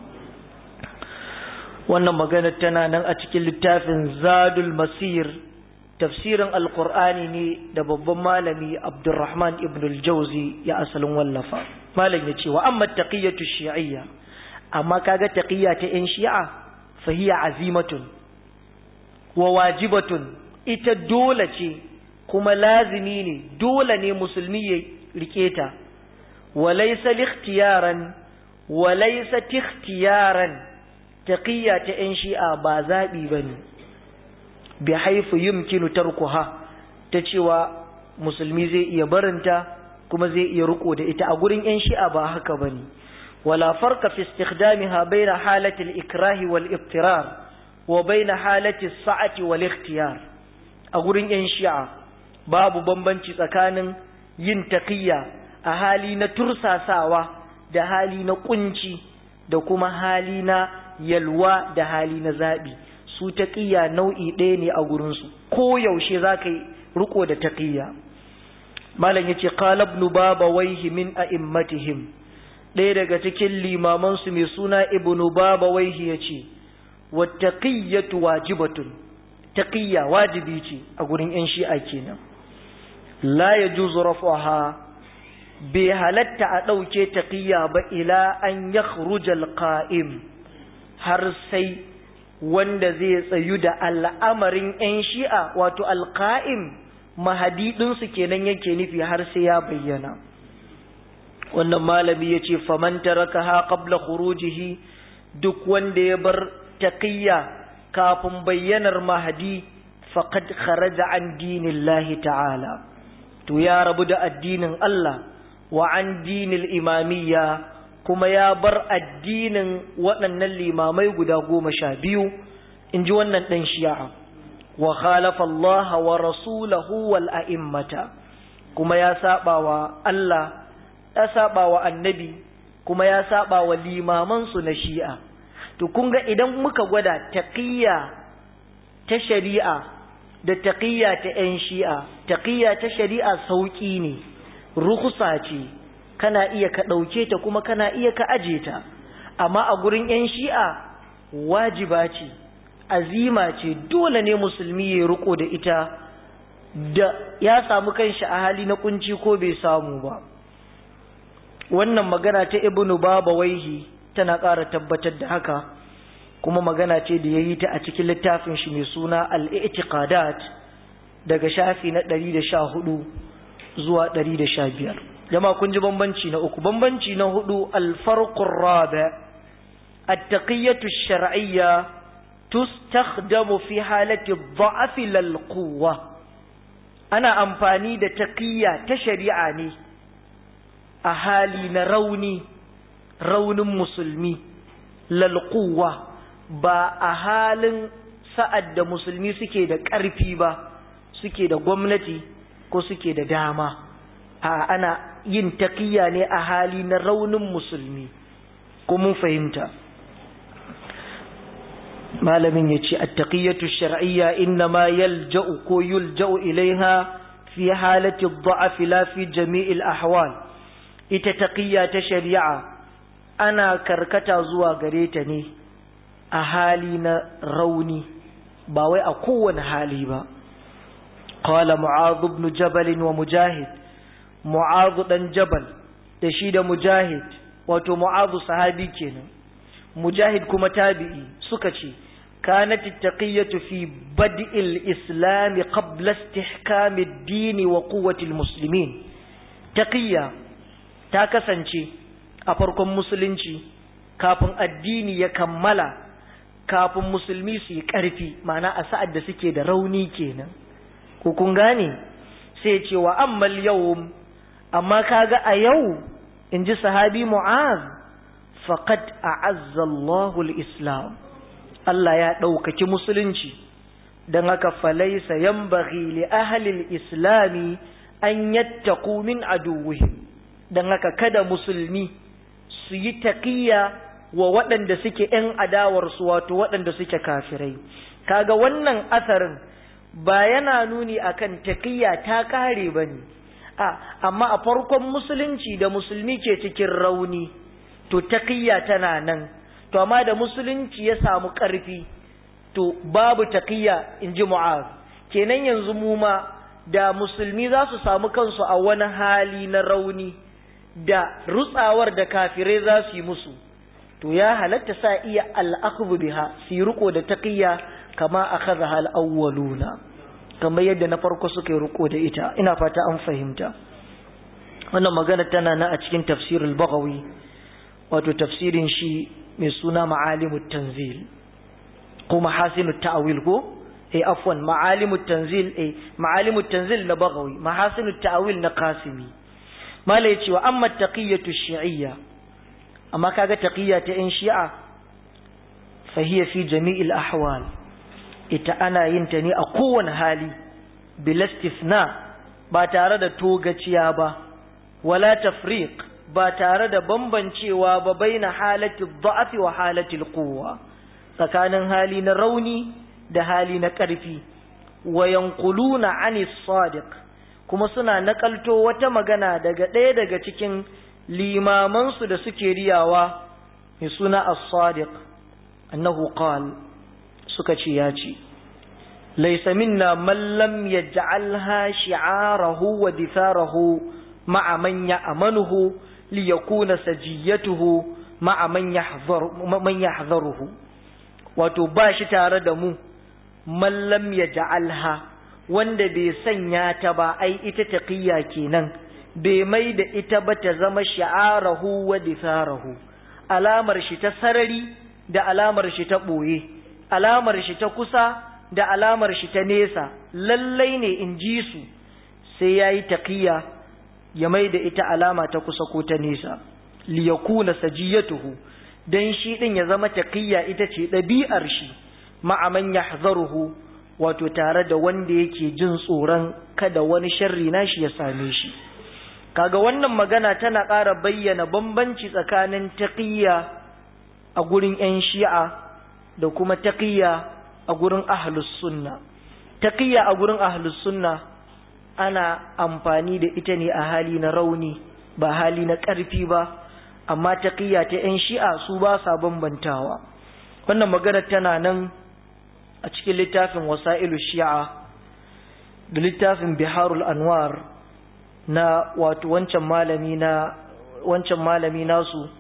Speaker 1: Wannan magana tana nan a cikin littafin Zadul Masir, tafsirin Alƙur'ani ne da babban malami Abdurrahman ibn al-Jawzi ya asalin wallafa. Malam ya ce wa amma taqiyatu shi'iyya, amma kaga taqiyya ta yan shi'a fa hiya azimatun wa wajibatun, ita dole ce kuma lazimi ne, dole ne musulmi ya rike ta. Wa laysa likhtiyaran wa laysa ikhtiyaran, taqiyya ta yan shi'a ba zabi bane, bi haifu yumkinu tarkuha, ta cewa musulmi zai iya barinta kuma zai iya riko da ita. A gurin yan shi'a ba haka bane. wala farqa fi istikhdamiha bayna halati al-ikrah wal ibtirar wa bayna halati as-sa'ati wal ikhtiyar. A gurin yan shi'a babu bambanci tsakanin yin taqiyya a hali na tursasawa da hali na kunci da kuma hali na yalwa da hali na zabi. Su taqiyya nau'i ɗaya ne a gurinsu, ko yaushe za ka yi riko da taqiyya. Malam yace qala ibn babawayhi min a'immatihim, ɗaya daga cikin limaman su mai suna ibn babawayhi yace wattaqiyatu wajibatun, taqiyya wajibi ce a gurin yan shi'a kenan la yajuzu rafaha bi halatta a dauke taqiyya ba ila an yakhruja alqa'im har sai wanda zai tsayu da al'amarin yan shi'a wato alqa'im mahadi din su kenan yake nufi har sai ya bayyana. Wannan malami yace faman tarakaha qabla khurujihi, duk wanda ya bar taqiyya kafin bayyanar mahdi faqad kharaja an dinillahi ta'ala, to ya rabu da addinin Allah wa an dinil imamiyya, kuma ya bar addinin waɗannan limamai guda 12 inji wannan dan shi'a. Wa khalafa Allah wa rasulahu wal a'immata, kuma ya saba wa Allah, ya saba wa annabi, kuma ya saba wa limaman su na shi'a. To kun ga idan muka gwada taqiyya ta shari'a da taqiyya ta ƴan shi'a, taqiyya ta shari'a sauki ne, rukhsa ce, kana iya ka dauke ta kuma kana iya ka aje ta. Amma a gurin ƴan shi'a wajiba ce, azima ce, dole ne musulmi ya riko da ita, da ya samu kanshi a hali na kunci ko bai samu ba. Wannan magana ta Ibn Babawayhi tana ƙara tabbatar da haka, kuma magana ce da yayi ta a cikin littafin shi mai suna Al-I'tiqadat daga shafi na 114 zuwa 115. Jama'a kun ji bambanci na uku. Bambanci na hudu, al-farqur rabi', at-taqiyyatu ash-shar'iyya tustakhdamu fi halati ad-da'f lil-quwwa. Ana amfani da taqiyya ta shari'a ne a hali na raunin musulmi, lal-quwwa, ba a halin sa'ad da musulmi suke da ƙarfi ba, suke da gwamnati ko suke da dama. Ana yin taqiyya ne a hali na raunin musulmi. Ko mun fahimta? Malamin yace at-taqiyyatu ash-shar'iyya innama yalja'u ko yulja'u ilaiha fi halati ad-da'f la fi jami'il ahwal. Ita taqiyya ta shari'a ana karkata zuwa gare ta ne a hali na rauni, ba wai a kowane hali ba. Qala Mu'adh ibn Jabal wa Mujahid, Mu'adh dan Jabal da shi da Mujahid, wato Mu'adh sahabi kenan, Mujahid kuma tabi'i, suka ce kanat at-taqiyyatu fi bad'il islam qabla istihkam ad-din wa quwwati al-muslimin. Taqiyya ta kasance a farkon musulunci kafin addini ya kammala, kafin musulmi su yi ƙarfi, ma'ana a sa'ad da suke da rauni kenan. Ko kun gane? Sai ce wa ammal yawm, amma kaga a yau, in ji sahabi Mu'az, faqad a'azza Allahu al-islam, Allah ya ɗaukaki musulunci, don haka falaisa yanbaghi li ahli al-islami an yattaqu min aduwwihim, don haka kada musulmi su yi taqiyya wa waɗanda suke ‘yan adawarsu, wato waɗanda suke kafirai. Kaga wannan asarin ba yana nuni akan taqiyya ta ƙare ba ne, amma a farkon musulunci da musulmi ke cikin rauni, to taqiyya tana nan. To amma da musulunci ya samu ƙarfi, to babu taqiyya, in ji Mu'az. Kenan yanzu mu ma da musulmi za su samu kansu a wani hali na rauni, da rutsawar da kafirai za su yi musu, to ya halatta sa iya al'akhdhu biha, su riko da taqiyya kama akhadha al-awwaluna, kamar yadda na farko suka yi riko da ita. Ina fata an fahimta. Wannan magana tana na a cikin tafsir al-Baghawi, wato tafsirin shi mai suna Ma'alimut Tanzil ko Mahasinut Ta'wil ko afwan Ma'alimut Tanzil Ma'alimut Tanzil na Baghawi, Mahasinut Ta'wil na Qasimi. Mala yace wa amma taqiyatu shi'iyya, amma kaga taqiyya ta in shi'a fa hiya fi jami'il ahwal, ita ana yin ta ne a kowane hali, bil istifna, ba tare da togaciya ba, wala tafriq, ba tare da bambancewa ba baina halati dha'fi wa halati alquwwa, tsakanin hali na rauni da hali na ƙarfi. Wa yanquluna 'ani as-sadiq, kuma suna nakalto wata magana daga ɗaya daga cikin limamansu da suke riyawa mai suna as-sadiq, annahu qal, suka ce ya ce laysa minna man lam yaj'alha shi'arahu wa ditharahu ma'a man ya'manuhu liyakuna sajiyatuhu ma'a man yahzaruhu. Wato ba shi tare da mu man lam yaj'alha, wanda bai sanya ta ba, ai ita taqiyya kenan, bai mai da ita ba ta zama shi'arahu wa ditharahu, alamar shi ta sarari da alamar shi ta boye, alamar shi ta kusa da alamar shi ta nesa. Lallai ne in ji su sai yayi taqiyya ya mai da ita alama ta kusa ko ta nesa, liyakuna sajiyatuhu, dan shi din ya zama taqiyya ita ce ɗabi'ar shi, ma'a man yahzaruhu, wato tare da wanda yake jin tsoron kada wani sharri nashi ya same shi. Kaga wannan magana tana ƙara bayyana bambanci tsakanin taqiyya a gurin 'yan shi'a da kuma taqiyya a gurin ahlus sunna. Taqiyya a gurin ahlus sunna ana amfani da ita ne a hali na rauni, ba hali na ƙarfi ba, amma taqiyya ta 'yan shi'a su ba sa bambantawa. Wannan magana tana nan a cikin littafin wasa'ilu shi'a da littafin biharul anwar na wato wancan malami nasu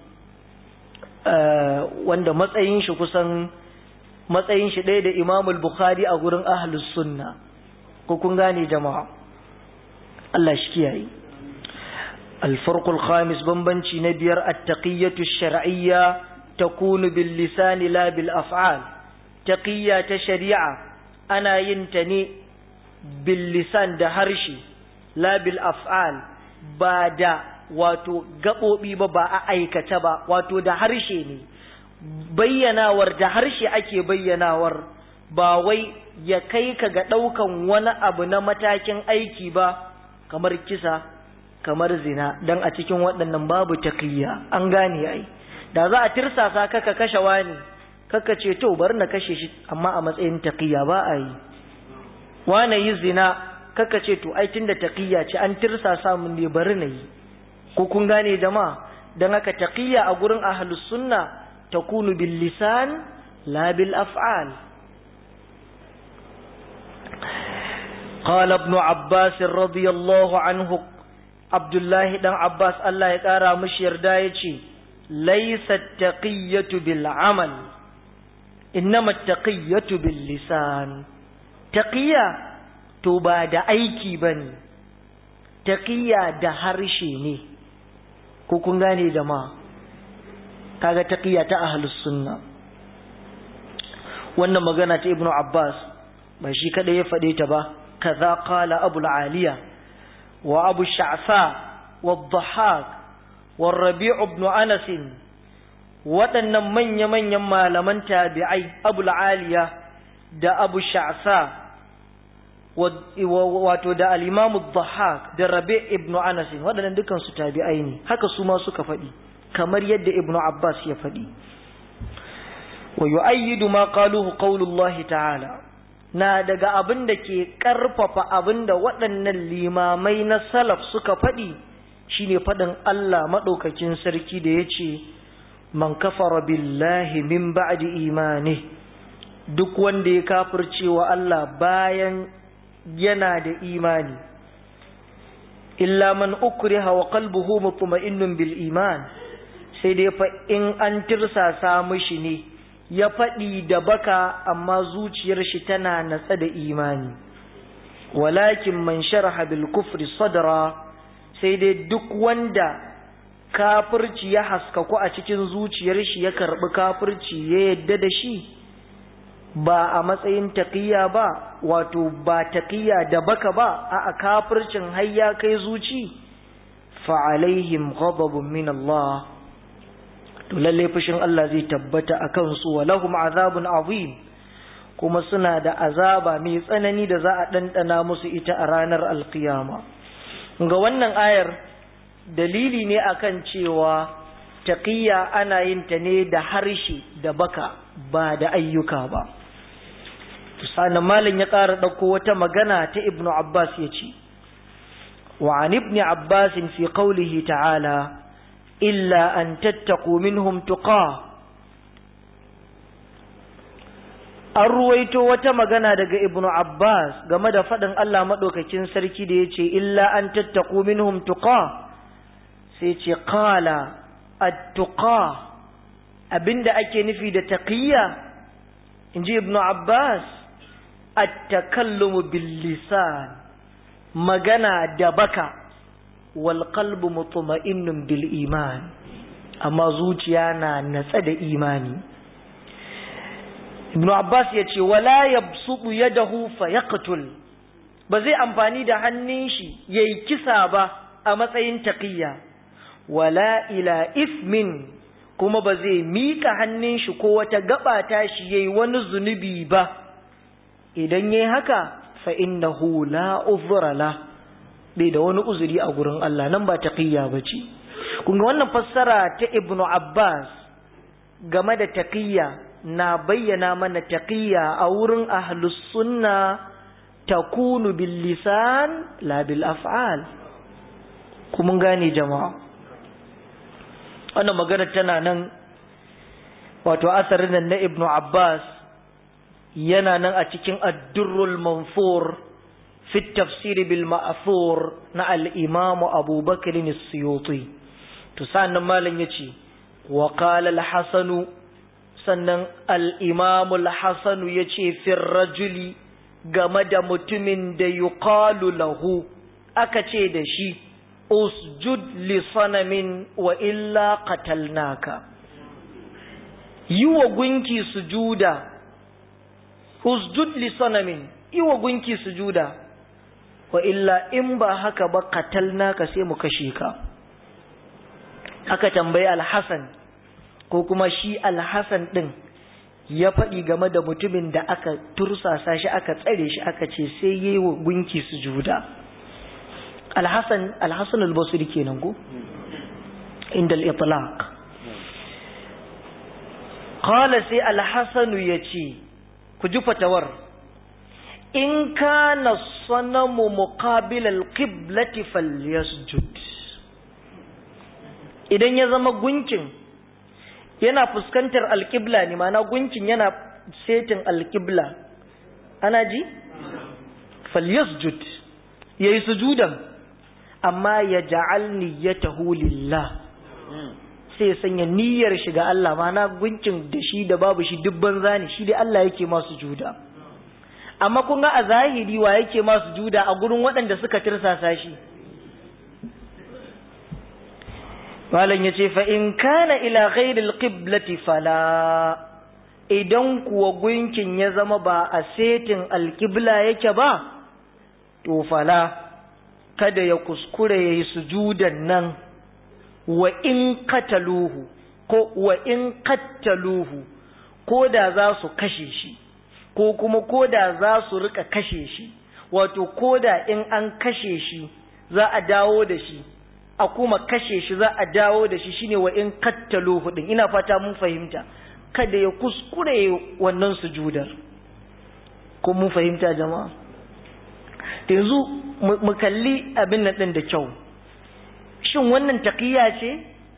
Speaker 1: wanda matsayin shi ɗaya da Imamul Bukhari a gurin ahlus sunna. Ko kun gane jama'a? Allah shi kiyaye. Al-farqul khamis, bambanci na biyar, at-taqiyyatu ash-shar'iyya takunu bil lisani la bil af'al. Taqiyya ta shari'a ana yin ta ne bil lisan da harshe, la bil af'al, ba da wato gaɓoɓi ba a aikata ba, wato da harshe ne. Bayyanawar da harshe ake bayyanawar, ba wai ya kai ka ga ɗaukan wani abu na matakin aiki ba, kamar kisa, kamar zina, don a cikin waɗannan babu taqiyya. An gane ai, da za a tirsasa ka kashe wani, kaka ce to bari na kashe shi, amma a matsayin taqiyya ba a yi. Wane yi zina, kaka ce to ai tunda taqiyya ce an tirsasa mun ne bari na yi. Ko kun gane jama'a? Dan haka taqiyya a gurin ahlus sunna takunu bil lisan la bil af'al. Qala ibn Abbas radiyallahu anhu, Abdullahi dan Abbas Allah ya kara mishi yarda yace, laysa at-taqiyyatu bil amal, innama at-taqiyyatu bil lisan. Taqiyya to ba da aiki bane, taqiyya da harshe ne. Ko kun gane jama'a? Kaga taqiyya ta ahlus sunna. Wannan magana ta Ibn Abbas ba shi kada ya fade ta ba, kaza qala Abu al-Aliya wa Abu Sha'sa wa Dhahhak wa Rabi' ibn Anas. Waɗannan manya-manyan malaman tabi'ai, Abu al-Aliya da Abu Sha'sa wato da al-Imam Dhahhak da Rabi' ibn Anas, waɗannan dukan su tabi'ai ne, haka su ma suka faɗi, kamar yadda Ibn Abbas ya faɗi. Wa yu'ayyidu ma qaluhu qaulullahi ta'ala, na daga abin da ke ƙarfafa abin da waɗannan limamai na salaf suka faɗi shine faɗin Allah maɗaukakin sarki da ya ce, man kafara billahi min ba'di imani, duk wanda ya kafirce wa Allah bayan yana da imani, illa man ukriha wa qalbuhu mutma'innun bil iman, sai dai fa in an tirsasa mishi ne ya faɗi da baka amma zuciyar shi tana natsa da imani. Walakin man sharaha bil kufri sadra, sai dai duk wanda kafirci ya haskaku a cikin zuciyar shi ya karɓi kafirci ya yadda da shi, ba a matsayin taqiyya ba, wato ba taqiyya da baka ba, a kafircin har ya kai zuci, fa alaihim ghadabun min Allah, to lalle fushin Allah zai tabbata akan su, wa lahum azabun azim, kuma suna da azaba mai tsanani da za a dandana musu ita a ranar alkiyama. Ga wannan ayar dalili ne akan cewa taqiyya ana yin ta ne da harshe da baka, ba da ayyuka ba. Sannan malam ya ƙara ɗauko wata magana ta Ibn Abbas ya ce, wa an ibn Abbas fi qawlihi ta'ala, illa an tattaqu minhum tuqa. an ruwaito wata magana daga ibnu Abbas game da faɗin Allah maɗaukakin sarki da ya ce illa an tattaku minhum tuqa sai ce qala at-tuqa abinda ake nufi da taqiyya inji ibnu Abbas at-takallumu bil lisan magana da baka wal qalbu mutma'innun bil iman amma zuciya na natsa da imani. Ibn Abbas ya ce wala yabsutu yadahu fayaqtul, ba zai amfani da hannun shi yayi kisa ba a matsayin taqiyya, wala ila ismin, kuma ba zai mika hannun shi ko wata gaba ta shi yayi wani zunubi ba. Idan yayi haka fa innahu la uzra la, bai da wani uzuri a gurin Allah, nan ba taqiyya bace. Kun ga wannan fassara ta Ibn Abbas game da taqiyya na bayyana mana taqiyya a wurin ahlus sunna takunu bil lisan la bil af'al. Kuma gane jama'a, wannan magana tana nan, wato asarin nan na Ibn Abbas yana nan a cikin ad-durrul manfur fi tafsir bil ma'thur na al-imam Abu Bakr as-Suyuti. To sannan malam yace wa qala al-Hasan, sannan al-imam al-Hasan yace fi rajuli game da mutumin da yuqalu lahu, aka ce da shi usjud li sanamin wa illa qatalnaka, yi wa gunki sujuda, usjud li sanamin, yi wa gunki sujuda, wa illa in ba haka ba qatalnaka, sai mu kashe ka. Aka tambayi al-Hasan, ko kuma shi al-Hasan din ya faɗi game da mutumin da aka tursasa shi, aka tsare shi, aka ce sai yi wa gunki sujuda. Al-Hasan al-Basri kenan ko inda al-itlaq. Qala sai al-Hasan yace, ku ji fatawar, in kana sanamu muqabil al-qiblati falyasjud, idan ya zama gunkin yana fuskantar al-qibla ne, ma'ana gunkin yana setin al-qibla, ana ji, falyasjud, yayi sujudan, amma ya ja'al niyyatahu lillah, sai ya sanya niyyar shi ga Allah, ma'ana gunkin da shi da babu shi dubban zani, shi dai Allah yake masu juda. Amma kun ga a zahiri wa yake masu juda a gurin waɗanda suka tirsasa shi. Malam yace fa in kana ila ghairil qiblati fala, idan kuwa gunkin ya zama ba a setin alqibla yake ba, to fala, kada ya kuskure yayi sujudan nan, wa in qataluhu, ko wa in qattaluhu, ko da za su kashe shi, ko kuma ko da za su rika kashe shi, wato ko da in an kashe shi za a dawo da shi, a kuma kashe shi za a dawo da shi, shine wa in qattaluhu din. Ina fata mun fahimta, kada ya kuskure wannan sujudar. Ko mun fahimta jama'a? Yanzu mu kalli abin nan din da kyau, shin wannan taqiyya ce?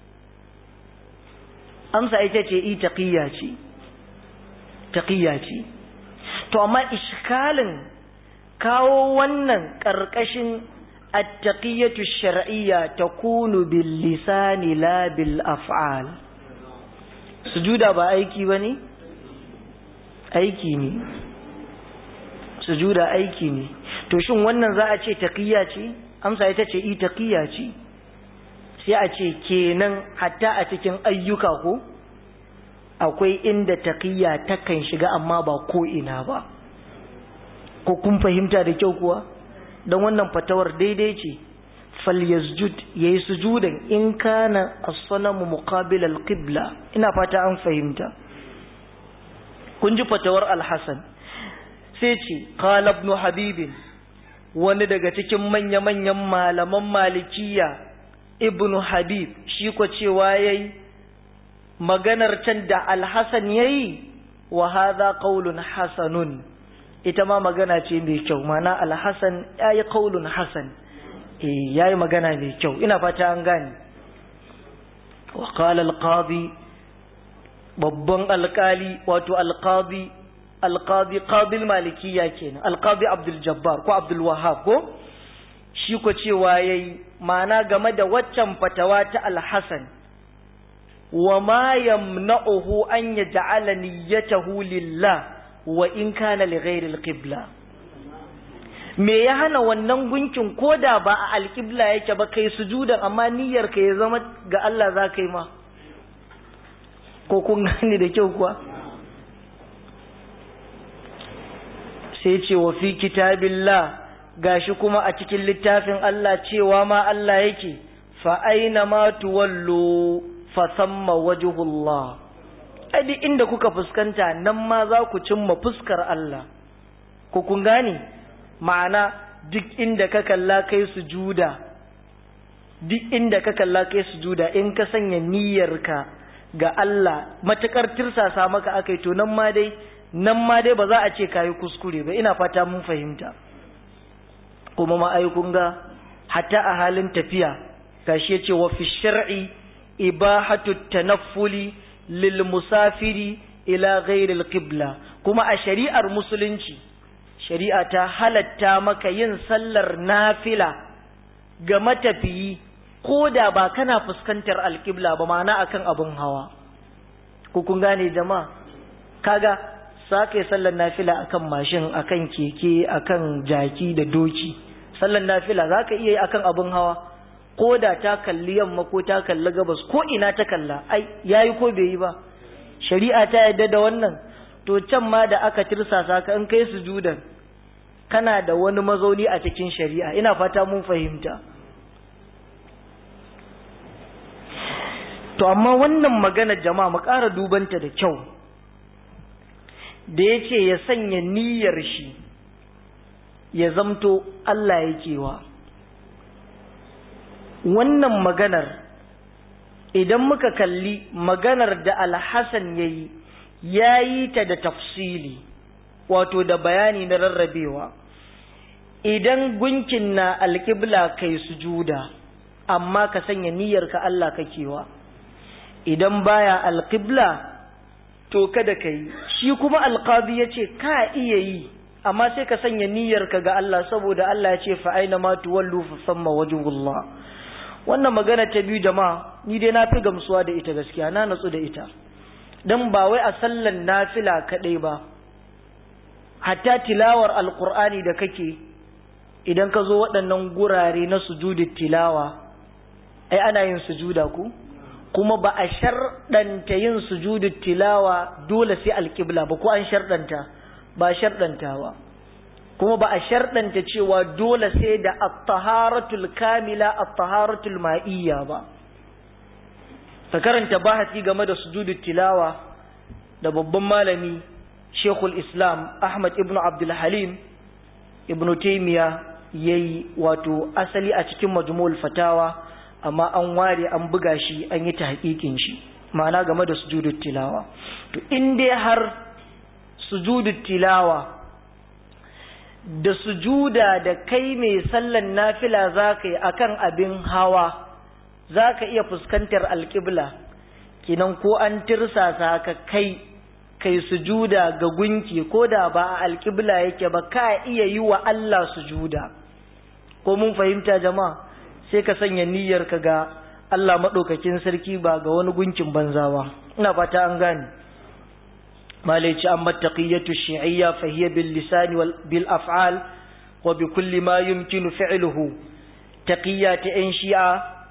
Speaker 1: Amsa ita ce taqiyya ce, taqiyya ce. To amma iskalin kawo wannan ƙarƙashin at-taqiyyatu shar'iyya takunu bil lisani la bil af'al. Sujuda ba aiki bane? Aiki ne. Sujuda aiki ne. To shin wannan za a ce taqiyya ce? Amsa ita ce taqiyya ce. Sai a ce kenan hatta a cikin ayyuka ko akwai inda taqiyya takan shiga, amma ba ko ina ba. Ko kun fahimta da kyau kuwa? Dan wannan fatawar daidai ce, falyasjud, yayi sujudan in kana as-sanamu muqabil al-qibla. Ina fata an fahimta. Kun ji fatawar al-Hasan. Sai ce qala ibn Habib, wani daga cikin manya-manyan malaman Malikiya, ibn Habib, shi ko cewa yayi maganar can da al-Hasan yayi, wa hadha qaulun hasanun, ita ma magana ce mai kyau, mana al-Hasan yayi qaulun hasan, yayi magana mai kyau. Ina fata an gane. Wa qala al-qadi, babban alkali wato al-qadi alqadi qabil malikiya kenan alqadi abdul jabbar ko abdul wahhab ko shi ko cewa yayi ma'ana game da waccan fatawa ta al-hasan wa ma yamna'uhu an yaj'ala niyyatahu lillah wa in kana li ghayri al-qibla me ya hana wannan gunkin koda ba a al-qibla yake ba kai sujudan amma niyyar ka ya zama ga Allah za ka yi ma ko kun gane da kyau kuwa sai ce wa fi kitabillah gashi kuma a cikin littafin Allah cewa ma Allah yake fa aina ma tuwallu fa thamma wajhullah adi inda kuka fuskanta nan ma za ku cimma fuskar Allah ko kun gane ma'ana duk inda ka kalla kai sujuda duk inda ka kalla kai sujuda in ka sanya niyyarka ga Allah matakar tirsasa maka akai to nan ma dai ba za a ce kayi kuskure ba ina fata mun fahimta kuma ma ai kun ga hatta a halin tafiya gashi yace wa fi shar'i ibahatu tanaffuli lil musafiri ila ghairi al qibla kuma a shari'ar musulunci shari'a ta halatta maka yin sallar nafila ga matafiyi ko da ba kana fuskantar alqibla ba ma'ana akan abun hawa ko kun gane jama'a kaga sake sallar nafila akan mashin akan keke akan jaki da doki sallar nafila zaka iya yi akan abun hawa ko da ta kalli yamma ko ta kalli gabas ko ina ta kalla ai yayi ko bai yi ba shari'a ta yarda da wannan to can ma da aka tirsasa ka in kai sujudan kana da wani mazauni a cikin shari'a ina fata mun fahimta to amma wannan magana jama'a mu ƙara dubanta da kyau da ya ce ya sanya niyyar shi ya zamto Allah yake wa wannan maganar idan muka kalli maganar da alhassan ya yi ta da tafsili wato da bayani na rarrabewa idan gunkin na alƙibla kai sujuda amma ka sanya niyyarka Allah kakewa idan baya alƙibla to kada ka yi shi kuma alqadi yace ka iya yi amma sai ka sanya niyyarka ga Allah saboda Allah ya ce fa aina ma tuwallu fa samma wajhullah wannan magana ta biyu jama'a ni dai na fi gamsuwa da ita gaskiya na natsu da ita dan ba wai a sallan nafila kadai ba hatta tilawar alqur'ani da kake idan ka zo waɗannan gurare na sujudit tilawa ai ana yin sujuda ku kuma ba a sharɗanta yin sujudu tilawa dole sai alƙibla ba ko an sharɗanta ba sharɗantawa kuma ba a sharɗanta cewa dole sai da at-taharatul kamila at-taharatul ma'iyya ba ka karanta bahasi game da sujudu tilawa da babban malami Sheikhul Islam Ahmad ibn Abdul Halim ibn Taymiyyah yayi wato asali a cikin Majmu'ul Fatawa amma an ware an buga shi an yi ta haƙiƙin shi ma'ana game da sujudut tilawa to in dai har sujudut tilawa da sujuda da kai mai sallan nafila zaka yi akan abin hawa zaka iya fuskantar alƙibla kinan ko an tirsasa ka kai sujuda ga gunki ko da ba a alƙibla yake ba ka iya yi wa Allah sujuda ko mun fahimta jama'a sai ka sanya niyyarka ga Allah maɗaukakin sarki ba ga wani gunkin banza ba ina fata an gane malaici amma taqiyatu shi'iyya fa hiya bil lisan wal bil af'al wa bi kulli ma yumkinu fi'luhu taqiyya ta yan shi'a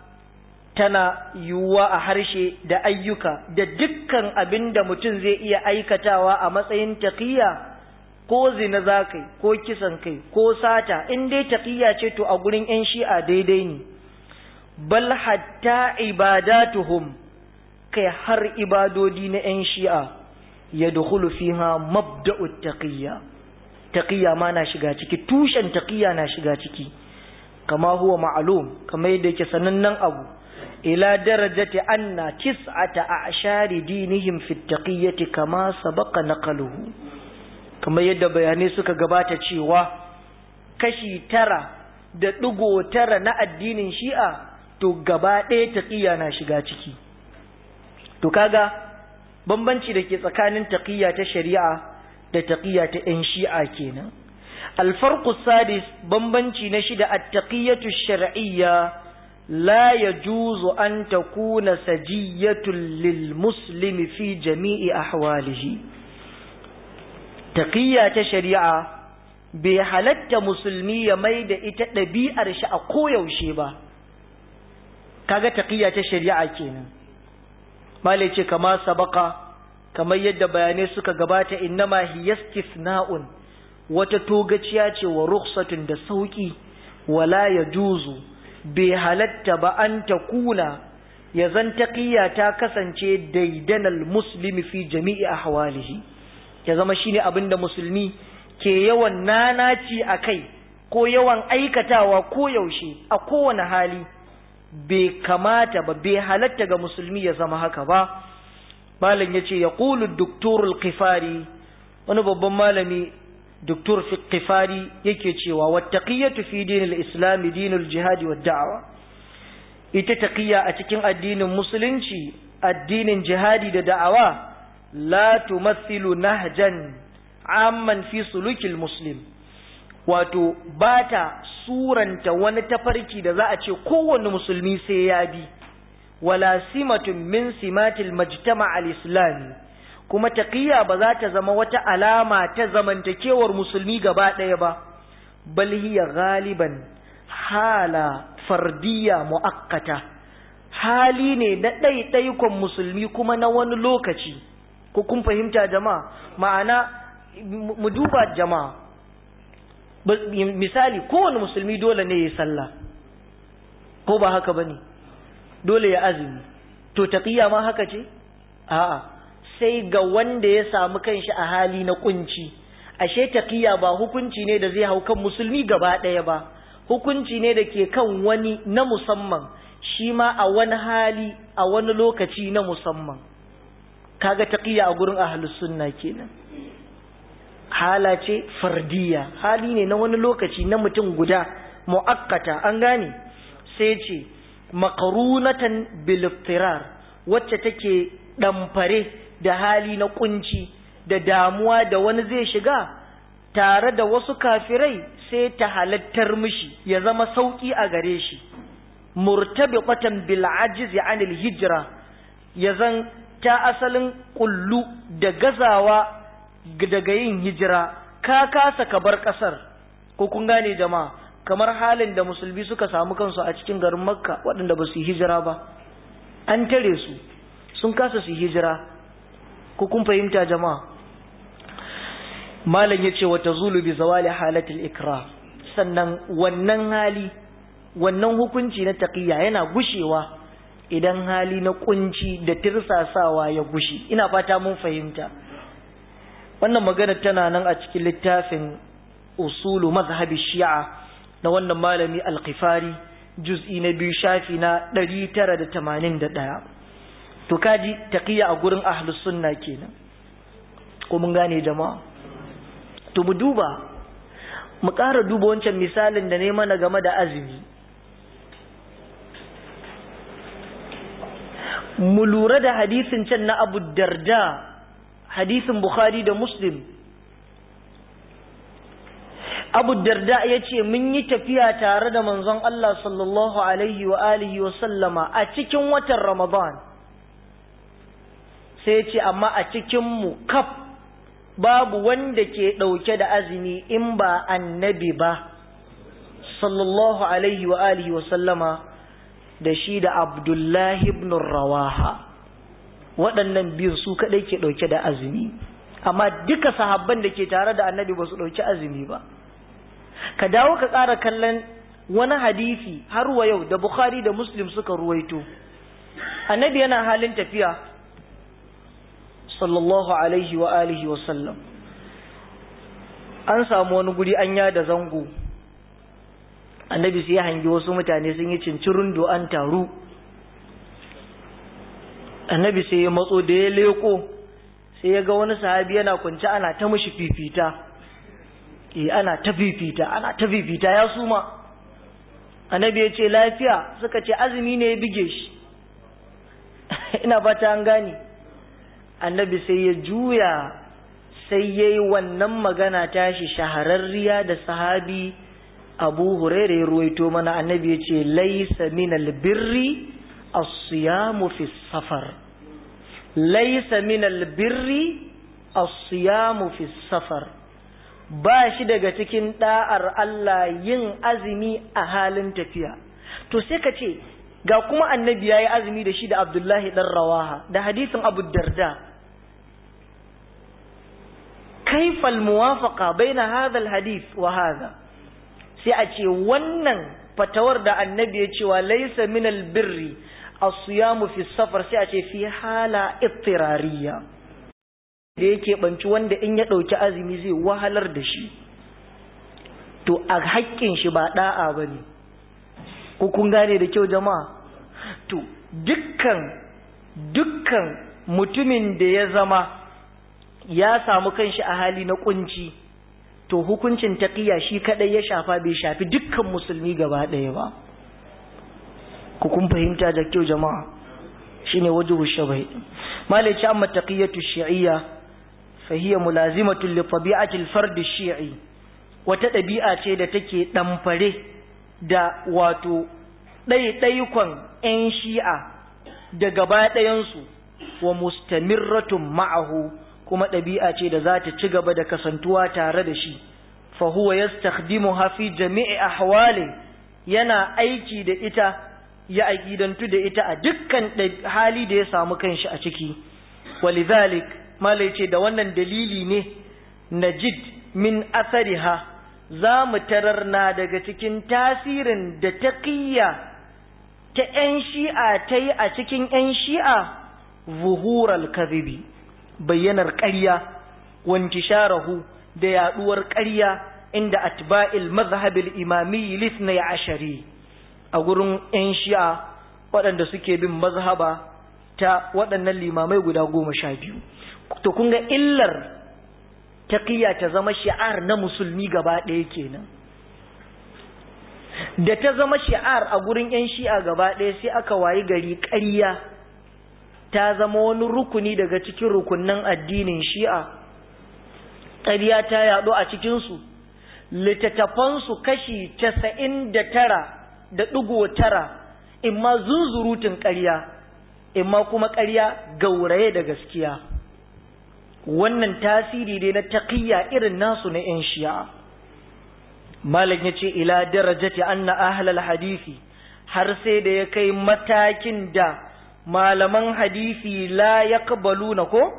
Speaker 1: tana yuwa a harshe da ayyuka da dukkan abinda mutum zai iya aikatawa a matsayin taqiyya ko zina zakai ko kisan kai ko sata in dai taqiyya ce to a gurin yan shi'a daidai ne bal hatta ibadatuhum kai har ibadodi na yan shi'a yadkhulu fiha mabda'ut taqiyya ma na shiga ciki tushen taqiyya na shiga ciki kama huwa ma'lum kama yadda yake sanannen abu ila darajati anna tis'ata a'shari dinihim fi taqiyyati kama sabaqa naqluhu kama yadda bayanai suka gabata cewa kashi 9.9 na addinin shi'a to gaba ɗaya taqiyya na shiga ciki to kaga bambanci da ke tsakanin taqiyya ta shari'a da taqiyya ta ɗan shi'a kenan. Alfarqu sadis, bambanci na shida, at-taqiyyatu shar'iyya la yajuzu an takuna sajiyatun lil muslimi fi jami'i ahwalihi. Taqiyya ta shari'a bai halatta musulmi ya mai da ita ɗabi'ar shi a koyaushe ba. Kaga taqiyya ta shari'a kenan. Malai ce kama sabaka, kamar yadda bayanai suka gabata, innama hiya istithna'un, wata togaciya ce wa rukhsatun da sauki, wala yajuzu, bai halatta ba an takuna ya zan taqiyya ta kasance daidanal muslimi fi jami'i ahwalihi, ya zama shine abinda musulmi ke yawan nanaci akai ko yawan aikatawa ko yaushe a kowane hali. Bai kamata ba, bai halatta ga musulmi ya zama haka ba. Malam yace yaqulu ad-doktor al-Qifari, wani babban malami doktor Qifari yake cewa wattaqiyatu fi dinil islam dinul jihad wa da'wa. Ita taqiyya a cikin addinin musulunci, addinin jihadi da da'awa, la tumathilu nahjan amman fi sulukil muslim, wato bata suranta wani tafarki da za a ce kowanne musulmi sai ya bi, wala simatun min simatil majtama al-islami, kuma taqiyya ba za ta zama wata alama ta zamantakewar musulmi gaba ɗaya ba, bal hiya galiban hala fardiyya muakkata, hali ne na ɗaiɗaikon musulmi kuma na wani lokaci. Ko kun fahimta jama'a? Ma'ana mu duba jama'a, misali kowane musulmi dole ne ya sallah, ko ba haka bane? Dole ya azumi. To taqiyya ma haka ce? A'a, sai ga wanda ya samu kanshi a hali na kunci. Ashe taqiyya ba hukunci ne da zai hau kan musulmi gaba ɗaya ba, hukunci ne da ke kan wani na musamman, shi ma a wani hali a wani lokaci na musamman. Kaga taqiyya a gurin ahlus sunna kenan. Hala ce fardiya, hali ne na wani lokaci na mutum guda mu'akkata, an gane. Sai ce maqrunatan bil iftirar, wacce take damfare da hali na kunci da damuwa da wani zai shiga tare da wasu kafirai, sai ta halattar mishi ya zama sauki a gare shi. Murtabiqatan bil ajzi anil hijra, yazan ta asalin kullu da gazawa daga yin hijira, ka kasa ka bar kasar. Ko kun gane jama'a? Kamar halin da musulmi suka samu kansu a cikin garin Makka, waɗanda ba su yi hijira ba, an tare su, sun kasa su hijira. Ko kun fahimta jama'a? Malam yace wa tazulu bi zawali halatil ikra, sannan wannan hali, wannan hukunci na taqiyya yana gushewa idan hali na kunci da tirsasawa ya gushi. Ina fata mun fahimta. Wannan magana tana nan a cikin littafin usulu mazhabi shi'a na wannan malami al-Qifari, juz'i na 2 shafi na 981. To kaji taqiyya a gurin ahlus sunna kenan. Ko mun gane jama'a? To mu duba, mu ƙara duba wancan misalin da ne mana game da azumi. Mu lura da hadisin can na Abu Darda, hadisin Bukhari da Muslim. Abu Darda ya ce mun yi tafiya tare da manzon Allah sallallahu alaihi wa alihi wa sallama a cikin watan Ramadan. Sai ya ce amma a cikinmu kaf babu wanda ke ɗauke da azumi in ba annabi ba sallallahu alaihi wa alihi wa sallama da shi da Abdullahi ibn Rawaha. Waɗannan biyu su kaɗai ke ɗauke da azumi, amma duka sahabban da ke tare da annabi ba su ɗauki azumi ba. Ka dawo ka ƙara kallon wani hadisi har wa yau da Bukhari da Muslim suka ruwaito. Annabi yana halin tafiya sallallahu alaihi wa alihi wa sallam. An samu wani guri an yada zango. Annabi sai ya hangi wasu mutane sun yi cincirundo an taru. Annabi sai ya matso da ya leko, sai ya ga wani sahabi yana kwance ana ta mishi fifita. Ana ta fifita ya suma. Annabi ya ce lafiya, suka ce azumi ne ya bige shi. Ina fata an gane. Annabi sai ya juya, sai yayi wannan magana tashi shahararriya da sahabi Abu Hurairah ya ruwaito mana, annabi yace laysa minal birri as-siyamu fi safar, laysa minal birri as-siyamu fi safar, ba shi daga cikin da'ar Allah yin azumi a halin tafiya. To sai ka ce ga kuma annabi yayi azumi da shi da Abdullahi dan Rawaha da hadisin Abu Darda, kaifa al-muwafaqa baina hadha al-hadith wa hadha? Sai a ce wannan fatawar da annabi ya cewa laysa min al-birri as-siyamu fi safar, sai a ce fi hala ittirariya, da yake banci wanda in ya dauki azumi zai wahalar da shi, to a haƙƙin shi ba da'a bane. Ko kun gane da kyau jama'a? To dukkan mutumin da ya zama ya samu kanshi a hali na kunci, to hukuncin taqiyya shi kadai ya shafa, bai shafi dukkan musulmi gaba ɗaya ba. Ku kun fahimta da kyau jama'a? Shine wajhu shabai. Malai ce amma taqiyatu shi'iyya fa hiya mulazimatu li tabi'ati al-fard ash-shi'i, wata ɗabi'a ce da take ɗamfare da wato ɗaiɗaikon 'yan shi'a da gaba ɗayansu, wa mustamirratun ma'ahu, kuma ɗabi'a ce da za ta ci gaba da kasantuwa tare da shi. fa huwa yastakhdimuha fi jami'i ahwali, yana aiki da ita, ya aqidantu da ita a dukkan hali da ya samu kanshi a ciki. Walidhalik malai ce da wannan dalili ne najid min athariha, za mu tarar na daga cikin tasirin da taqiyya ta 'yan shi'a ta yi a cikin 'yan shi'a, zuhural kadhibi, bayyanar ƙarya, wantisharahu, da yaduwar ƙarya inda atba'il mazhabil imami lithnai ashari, a gurin 'yan shi'a waɗanda suke bin mazhaba ta waɗannan limamai guda 12. To kun ga illar taqiyya ta zama shi'ar na musulmi gaba ɗaya kenan. Da ta zama shi'ar a gurin 'yan shi'a gaba ɗaya, sai aka wayi gari ƙarya ta zama wani rukuni daga cikin rukunin addinin shi'a. Ƙarya ta yaɗu a cikinsu, littattafansu kashi 99.9 imma zunzurutun ƙarya, imma kuma ƙarya gauraye da gaskiya. Wannan tasiri ne na taqiyya irin nasu na 'yan shi'a. Malam ya ce ila darajati anna ahlal hadisi, har sai da ya kai matakin da malaman hadisi la yaqbaluna ko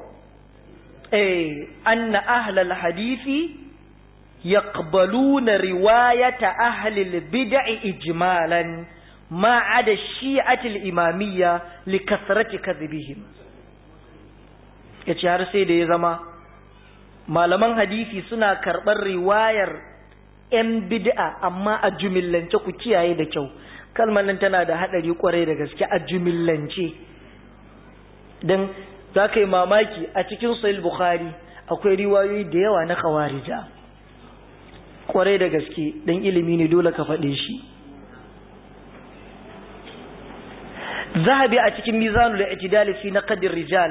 Speaker 1: anna ahlal hadisi yaqbaluna riwayata ahlil bid'i ijmalan ma 'ada shi'ati al-imamiyya li kasrati kadhibihim. Yace har sai da ya zama malaman hadisi suna karɓar riwayar 'yan bid'a, amma a jumillance, ku kiyaye da kyau, kalmar nan tana da haɗari kwarai da gaske, a jumillance. Don za ka yi mamaki a cikin sahih Bukhari akwai riwayoyi da yawa na khawarija, kwarai da gaske, don ilimi ne dole ka faɗe shi. Zahabi a cikin mizanul i'tidal fi naqd rijal,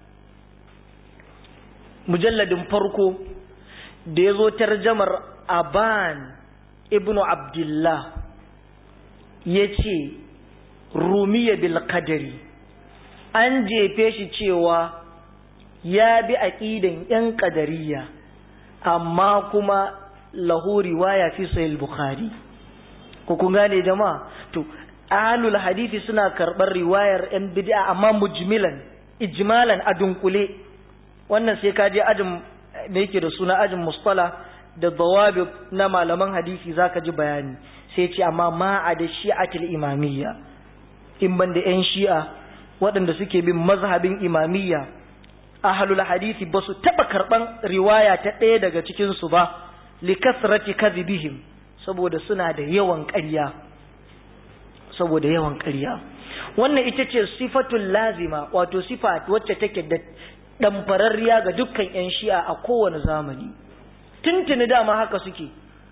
Speaker 1: mujalladin farko, da ya zo tarjamar Aban ibnu Abdullah, ya ce rumiya bil qadari, an jefe shi cewa ya bi aqidan 'yan qadariyya, amma kuma lahu riwaya fi sahih Bukhari. Ko kun gane jama'a? To ahlul hadisi suna karɓar riwayar 'yan bid'a amma mujmilan, ijmalan, a dunkule. Wannan sai ka je ajin da yake da suna ajin mustala da dawabit na malaman hadisi zaka ji bayani. Sai ce amma ma'a da shi'atul imamiyya, in banda 'yan shi'a waɗanda suke bin mazhabin imamiyya, ahlul hadisi ba su taɓa karɓan riwaya ta ɗaya daga cikinsu ba, li kasrati kadhibihim, saboda suna da yawan ƙarya, saboda yawan ƙarya. Wannan ita ce sifatul lazima, wato sifa wacce take da ɗamfararriya ga dukkan 'yan shi'a a kowane zamani. Tuntuni dama haka suke,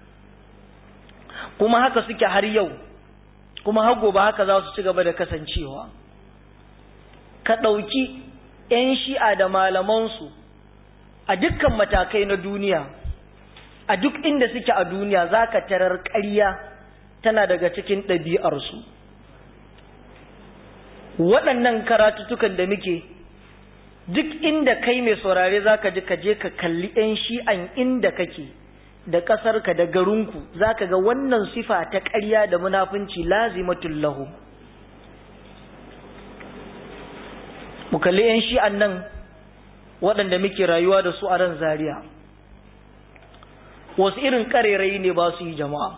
Speaker 1: kuma haka suke har yau, kuma har gobe haka za su ci gaba da kasancewa. Ka ɗauki 'yan shi'a da malamansu a dukkan matakai na duniya, a duk inda suke a duniya za ka tarar ƙarya tana daga cikin ɗabi'arsu. Waɗannan karatutukan da muke, duk inda kai mai saurare za ka ji ka je ka kalli ‘yan shi'an inda kake da ƙasarka da garinku, za ka ga wannan sifa ta ƙarya da munafunci lazimatul lahu. Mu kalli ‘yan shi'an nan waɗanda muke rayuwa da su a ran Zaria, wasu irin ƙarerai ne ba su yi jama'a,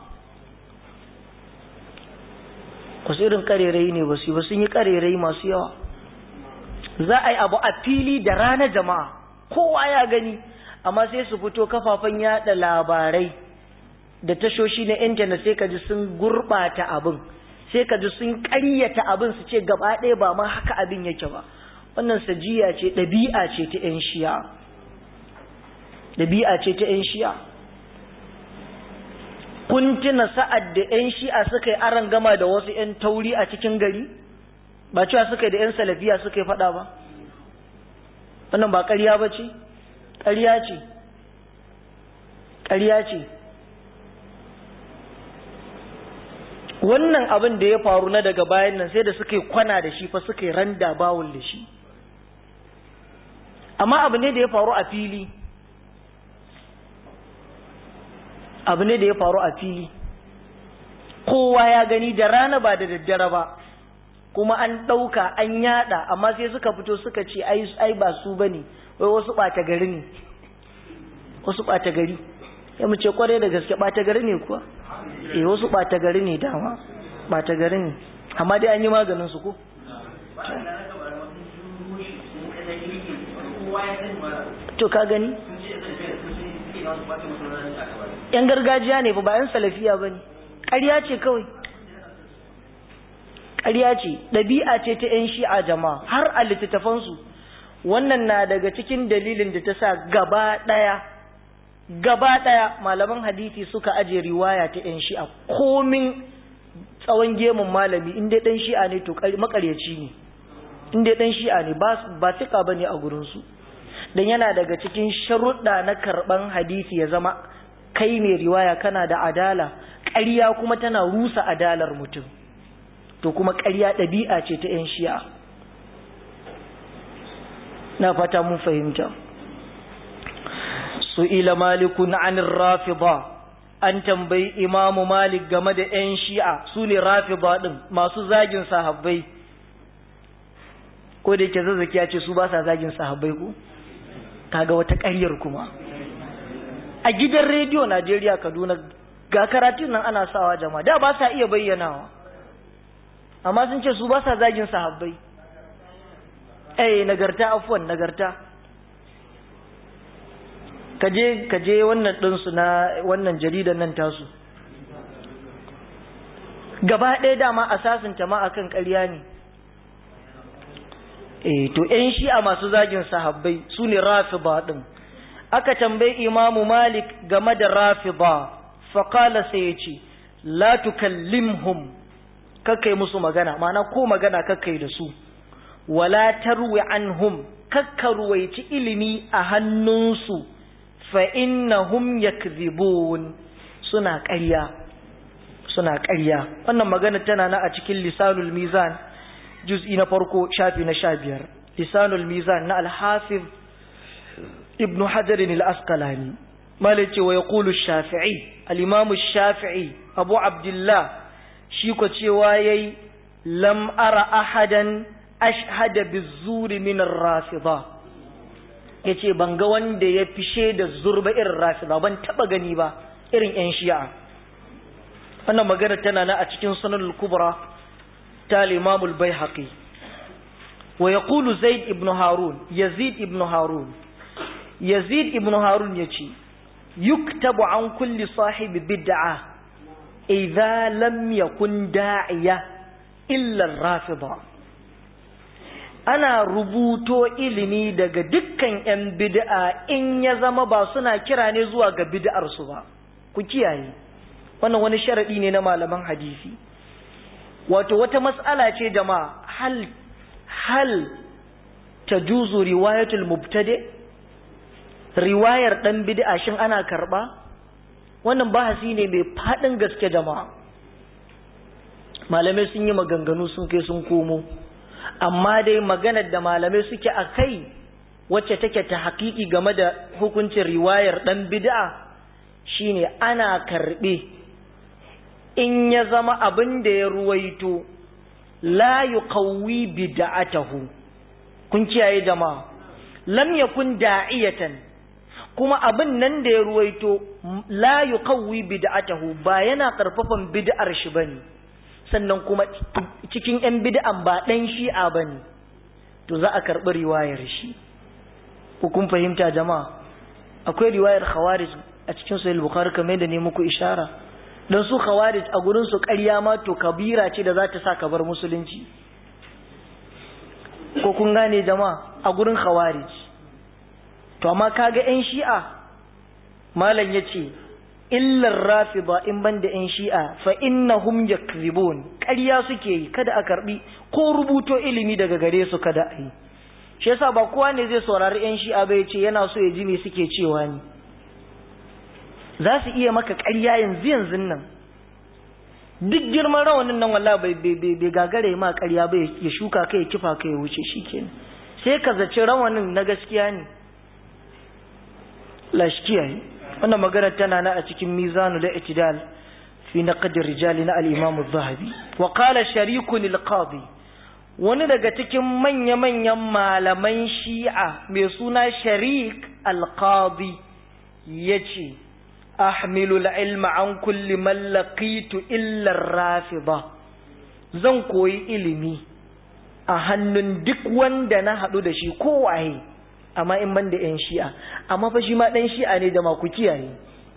Speaker 1: wasu irin ƙarerai ne ba su yi ba, sun yi ƙarerai masu yawa. Za a yi abu a fili da rana jama'a, kowa ya gani, amma sai su fito kafafen yada labarai da tashoshi na intanet sai ka ji sun gurɓata abin, sai ka ji sun ƙaryata abin su ce gaba ɗaya ba ma haka abin yake ba. Wannan sajiya ce, ɗabi'a ce ta ‘yan shi'a, ɗabi'a ce ta ‘yan shi'a. Kun tuna sa'ad da ‘yan shi'a suka yi aron gama da wasu ‘yan tauri a cikin gari? Ba cewa suka yi da ‘yan salafiya suka yi faɗa ba? Wannan ba ƙarya ba ce? Ƙarya ce, ƙarya ce. Wannan abin da ya faru na daga bayan nan sai da suka yi kwana da shi fa suka yi randa bawul da shi. Amma abu ne da ya faru a fili, abu ne da ya faru a fili, kowa ya gani da rana ba da daddare ba, kuma an ɗauka an yada, amma sai suka fito suka ce ai ba su bane, wai wasu ɓata gari ne, wasu ɓata gari. Ya mu ce kwarai da gaske ɓata gari ne kuwa, wasu ɓata gari ne dama, ɓata gari ne, amma dai an yi maganin su ko. To ka gani? ‘Yan gargajiya ne ba ‘yan salafiya ba ne, ƙarya ce kawai, ƙarya ce, ɗabi'a ce ta ‘yan shi'a jama'a har a littattafansu. Wannan na daga cikin dalilin da ta sa gaba ɗaya malaman hadisi suka aje riwaya ta ‘yan shi'a, komin tsawon gemun malami inda ɗan shi'a ne to makaryaci ne, inda ɗan shi'a ne ba fika ba ne a gurinsu. Dan yana daga cikin sharuɗa na karɓan hadisi ya zama kai mai riwaya kana da adala, ƙarya kuma tana rusa adalar mutum, to kuma ƙarya ɗabi'a ce ta ‘yan shi'a. Na fata mun fahimta. Su'ila malikun anir rafida, an tambayi imamu malik game da ‘yan shi'a, su ne rafida ɗin masu zagin sahabbai, ko da yake zazzaki ya ce su ba sa zagin sahabbai ko? Kaga wata ƙaryar kuma a gidan rediyo Najeriya Kaduna ga karatun nan ana sawa jama'a, da ba sa iya bayyanawa amma sun ce su ba sa zagin sahabbai. Nagarta, afwan, nagarta. Kaje wannan ɗinsu na wannan jaridan nan tasu, gaba ɗaya dama asasin jama'a kan ƙarya ne. To ‘yan shi'a masu zagin sahabbai su ne rafida ɗin. Aka tambayi imamu Malik game da rafida, faƙala sai ya ce, la tukallimhum, kakkai musu magana, ma'ana ko magana kakkai da su, wala tarwi anhum, kakka ruwaici ilimi a hannunsu, fa innahum yakzibun, suna ƙarya. Wannan magana tana na a cikin lisanul mizan, juz'i na farko shafi na 15, lisanul mizan na al-hafiz ibn hajar al-asqalani. Malai wa yaqulu shafi'i, al-imam shafi'i abu abdullah shi ko cewa yayi lam ara ahadan ashhada bizuri min ar-rafida, yace ban ga wanda ya fishe da zurba irin rafida, ban taba gani ba irin yan shi'a. Wannan magana tana na a cikin sunanul kubra ta al-imam al-baihaqi. Wa yaqulu zaid ibn harun, yazid ibn harun yace yuktabu an kulli sahibi bid'a idza lam yakun da'iya illa ar-rafida. Ana rubuto ilimi daga dukkan yan bid'a in ya zama ba suna kira ne zuwa ga bid'ar su ba. Ku kiyaye wannan wani sharadi ne na malaman hadisi. Wato wata mas'ala ce jama'a, hal tajuzu riwayatul mubtadi, riwayar dan bid'a shin ana karba? Wannan bahasi ne mai fadin gaske jama'a. Malamai sun yi maganganu sun kai sun komo, amma dai maganar da malamai suke akai wacce take ta hakiki game da hukuncin riwayar dan bid'a shine ana karbe in ya zama abin da ya ruwaito la yuqawwi bid'atahu. Kun kiyaye jama'a, lam yakun da'iyatan, kuma abin nan da ya ruwaito la yuqawwi bid'atahu, ba yana karfafan bid'ar shi bane, sannan kuma cikin yan bid'an ba dan shi'a bane, to za a karbi riwayar shi. Ku kun fahimta jama'a? Akwai riwayar khawarij a cikin sahih bukhari kamar da ne muku ishara, dan su khawarij a gurin su ƙarya ma to kabira ce da za ta sa ka bar musulunci. Ko kun gane jama'a? A gurin khawarij. To amma kaga ƴan shi'a, malam yace illar rafida in banda ƴan shi'a fa innahum yakzibun, ƙarya suke yi, kada a karbi ko rubuto ilimi daga gare su kada a yi. Shi yasa ba kowa ne zai saurari ƴan shi'a ba yace yana so ya ji me suke cewa ni. Za su iya maka ƙarya yanzu nan, duk girman rawanin nan wallahi bai gagare ma ƙarya ba, ya shuka kai ya kifa kai ya wuce shikenan, sai ka zaci rawanin na gaskiya ne. Lashkiya wannan magana tana na a cikin mizanul i'tidal fi naqd ar-rijal na al-imam az-zahabi. Wa qala sharikun al-qadi, wani daga cikin manya-manyan malaman shi'a mai suna Sharik al-qadi yace ahmilu al-ilma an kulli man laqitu illa ar-rafida, zan koyi ilimi a hannun duk wanda na hadu da shi ko waye, amma in ban da yan shi'a. Amma fa shi ma dan shi'a ne da ma ku kiyaye,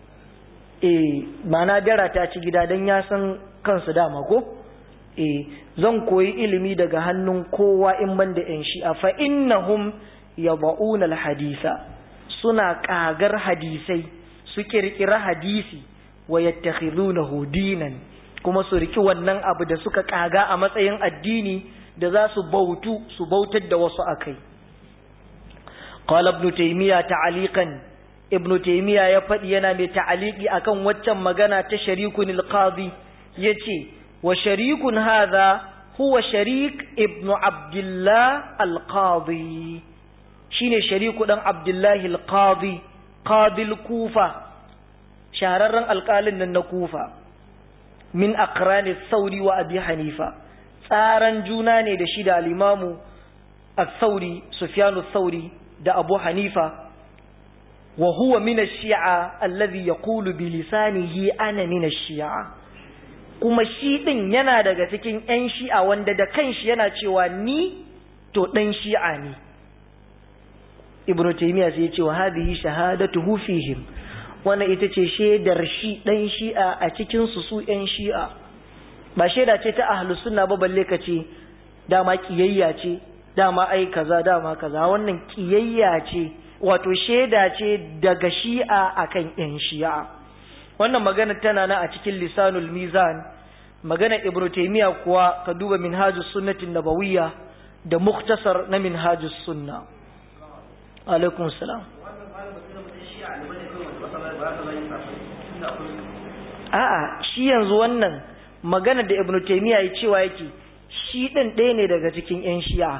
Speaker 1: mana dara ta ci gida dan ya san kansu dama ko. Zan koyi ilimi daga hannun kowa in ban da yan shi'a, fa innahum yad'una al-haditha, suna kagar hadisai, su kirkira hadisi, wa yattakhidunahu dinan, kuma su riki wannan abu da suka kaga a matsayin addini da za su bautar da wasu akai. Qala ibn Taymiyyah ta'aliqan, ibn Taymiyyah ya faɗi yana mai ta'aliki akan waccan magana ta Sharikun al-Qadi, yace wa sharikun hadha huwa Sharik ibn Abdullah al-Qadi, shine Shariku dan Abdullah al-Qadi, qadil Kufa, shahararren alƙalin nan na Kufa, min aqrani Thawri wa Abi Hanifa, tsaran juna ne da shi da al-Imamu al-Thawri, Sufyan al-Thawri da Abu Hanifa. Wa huwa min ash-Shi'a alladhi yaqulu bi lisanihi ana min ash-Shi'a, kuma shi din yana daga cikin ƴan Shi'a wanda da kanshi yana cewa ni to dan Shi'a ne. Ibn Taymiyyah sai ya ce wa hadhihi shahadatuhu fihim, wannan ita ce shaidar shi dan Shi'a a cikin su ƴan Shi'a, ba shaida ce ta ahlus sunna ba balle ka ce dama kiyayya ce, dama ai kaza dama kaza. Wannan kiyayya ce, wato shaida ce daga Shi'a akan ƴan Shi'a. Wannan magana tana na a cikin Lisanul Mizan. Magana Ibn Taymiyyah kuwa ka duba Minhajus Sunnatin Nabawiyya da Mukhtasar na Minhajus Sunna. Alaikum salam. A'a, shi yanzu wannan magana da Ibn Taymiyyah ya cewa yake shi din ɗaya ne daga cikin ƴan Shi'a.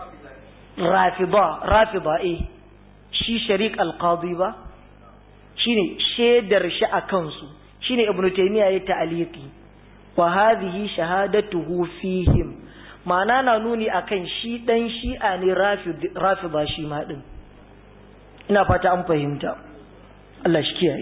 Speaker 1: Rafida shi Sharik al-Qadi ba, shine shaidar shi a kansu, shine Ibn Taymiyyah ya ta'aliki wa hadhihi shahadatuhu fihim, ma'ana na nuni akan shi dan Shi'a ne Rafida shi ma din. Ina fata an fahimta, Allah shi kiyaye.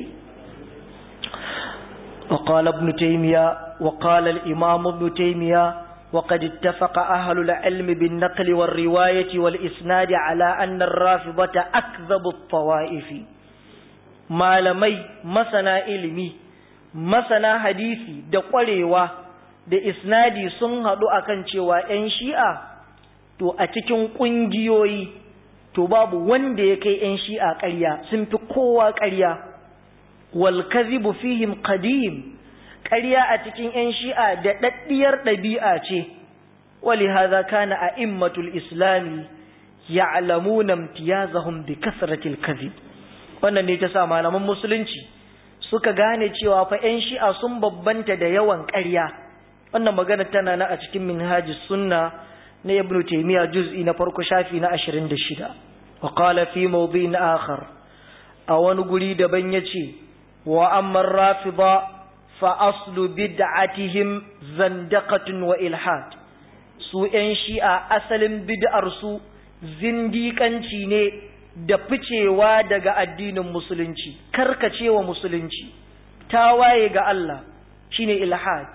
Speaker 1: وقال ابن تيمية وقال الإمام ابن تيمية وقد اتفق أهل العلم بالنقل والرواية والإسناد على أن الرافضة أكذب الطوائف. malamai masana ilimi, masana hadisi da ƙwarewa da isnadi sun haɗu akan cewa ‘yan Shi'a to a cikin ƙungiyoyi to babu wanda ya kai ‘yan Shi'a ƙarya, sun fi kowa ƙarya. Wal kadhibu fihim qadim, ƙarya a cikin ‘yan Shi'a da daddiyar ɗabi'a ce. ولهذا كان أئمة الإسلام يعلمون امتيازهم بكثرة الكذب. wannan ne ta sa malaman musulunci suka gane cewa fa 'yan shi'a sun babbanta da yawan ƙarya. Wannan magana tana na a cikin minhajus sunna na ibnu taymiya juz'i na farko shafi na 26. wa qala fi mawdi'in akhar, a wani guri daban yace wa amma rafida fa aslu bid'atihim zandaqatun wa ilhad. Su 'yan shi'a asalin bid'ar su zindiƙanci ne da ficewa daga addinin musulunci, karkacewa musulunci, tawaye ga Allah shine ilhad.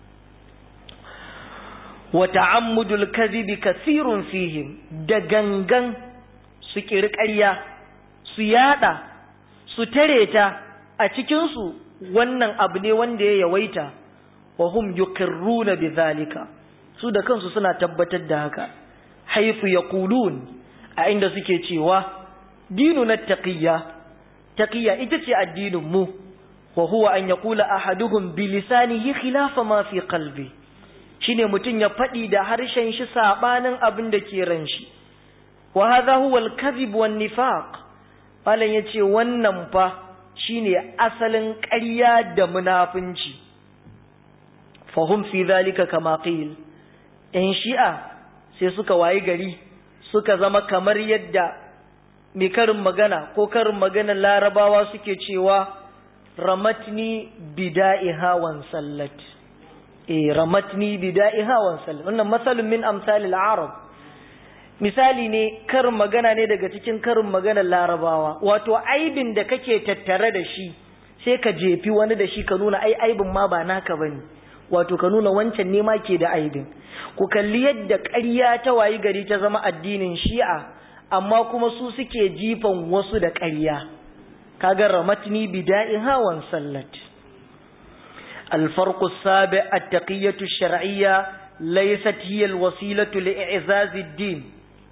Speaker 1: wa ta'ammudul kadhibi kathirun fihim, da gangan su ƙirƙarya, su yada, su tareta a cikin su, wannan abu ne wanda ya yawaita. wa hum yuqirruna bidhalika, su da kansu suna tabbatar da haka. haifu yaqulun, a inda suke cewa dinuna taqiyya ita ce addinin mu. wa huwa an yaqula ahaduhum bi lisanihi khilafa ma fi qalbi, shine mutun ya fadi da harshen shi sabanin abin da ke ran shi. wa hadha huwa al-kadhib wan nifaq, malan yace wannan fa shine asalin ƙarya da munafinci. fahum fi dhalika kama qil, in shi'a sai suka wayi gari suka zama kamar yadda mai karin magana ko karin maganar larabawa suke cewa ramatni bida'iha wan sallat. ramatni bida'iha wan sallat, wannan masalun min amsalil arab, misali ne, karin magana ne daga cikin karin maganar larabawa. wato aibin da kake tattare da shi sai ka jefi wani da shi, ka nuna aibin ma ba naka bane, wato ka nuna wancan ne ma ke da aibin. ku kalli yadda ƙarya ta wayi gari ta zama addinin shi'a, amma kuma su suke jifan wasu da ƙarya. kaga ramatni bida'iha wan sallat. الفرق السابع التقية الشرعية ليست هي الوسيلة لإعزاز الدين.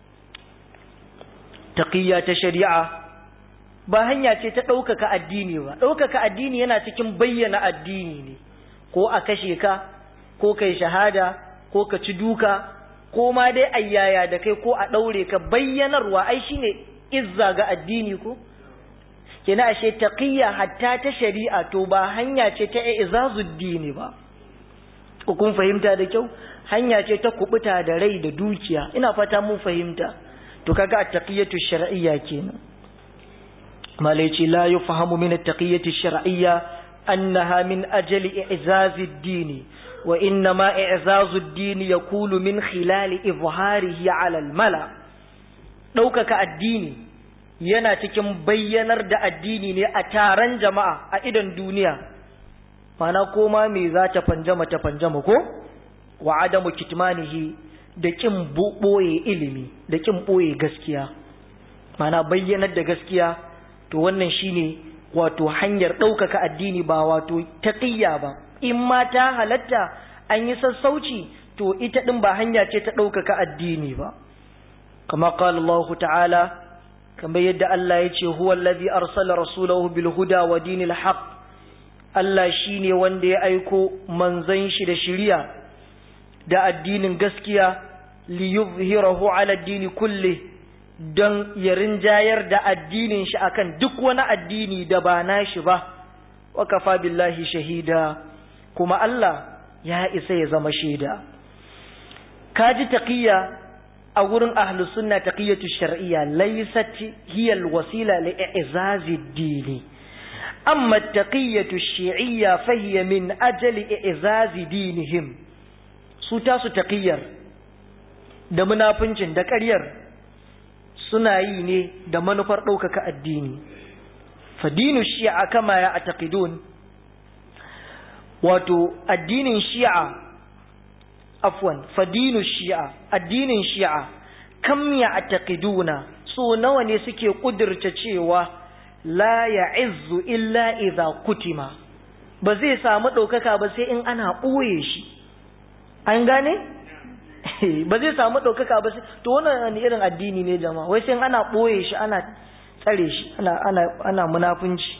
Speaker 1: تقية شريعة ba hanya ce ta ɗaukaka addini ba. ɗaukaka addini yana cikin bayyana addini ne, ko a kashe ka, ko kai shahada, ko ka ci duka, ko ma dai ayyaya da kai, ko a ɗaure ka. bayyanarwa ai shine izza ga addini ko. kina ashe taqiyya hatta ta shari'a to ba hanya ce ta izazuddini ba. ko kun fahimta da kyau? hanya ce ta kubuta da rai da dukiya. ina fata mun fahimta. to kaga at-taqiyatu shar'iyya kenan. malaici la yufhamu min at-taqiyati shar'iyya annaha min ajli i'zaziddini, wa innama i'zazuddini yakulu min khilali izharihi 'ala al-mala. daukaka addini yana cikin bayyanar da addini ne a taron jama'a, a idan duniya. mana koma me za ta fanjama ko? wa adamu kitmanihi, da kin boye ilimi, da kin boye gaskiya. mana bayyanar da gaskiya, to wannan shine wato hanyar ɗaukaka addini, ba wato taqiyya ba. in ma ta halatta an yi sassauci, to ita din ba hanya ce ta ɗaukaka addini ba. kama qala Allah ta'ala, kamar yadda Allah ya ce huwa allazi arsala rasulahu bil huda wa dinil haqq. Allah shine wanda ya aiko manzon shi da shiriya da addinin gaskiya, li yuzhirahu ala ad-din kulli, don ya rinjayar da addinin shi akan duk wani addini da ba nashi ba. wa kafa billahi shahida, kuma Allah ya isa ya zama shaida. kaji taqiyya a wurin ahlus sunna, taqiyatu shar'iyya laysat hiya alwasila li i'zazi ad-din, amma at-taqiyatu shi'iyya fa hiya min ajli i'zazi dinihim. su tasu taqiyyar da munafincin da ƙaryar suna yi ne da manufar ɗaukaka addini. fa dinu shi'a kama ya ataqidun, wato addinin shi'a fadinu shi'a, addinin shi'a, kam ya ataqiduna, so nawa ne suke kudirce cewa la ya'izzu illa idza kutima, ba zai samu ɗaukaka ba sai in ana ɓoye shi. an gane? ba zai samu ɗaukaka ba sai, to wannan irin addini ne jama'a, wai sai in ana ɓoye shi, ana tsare shi, ana munafunci.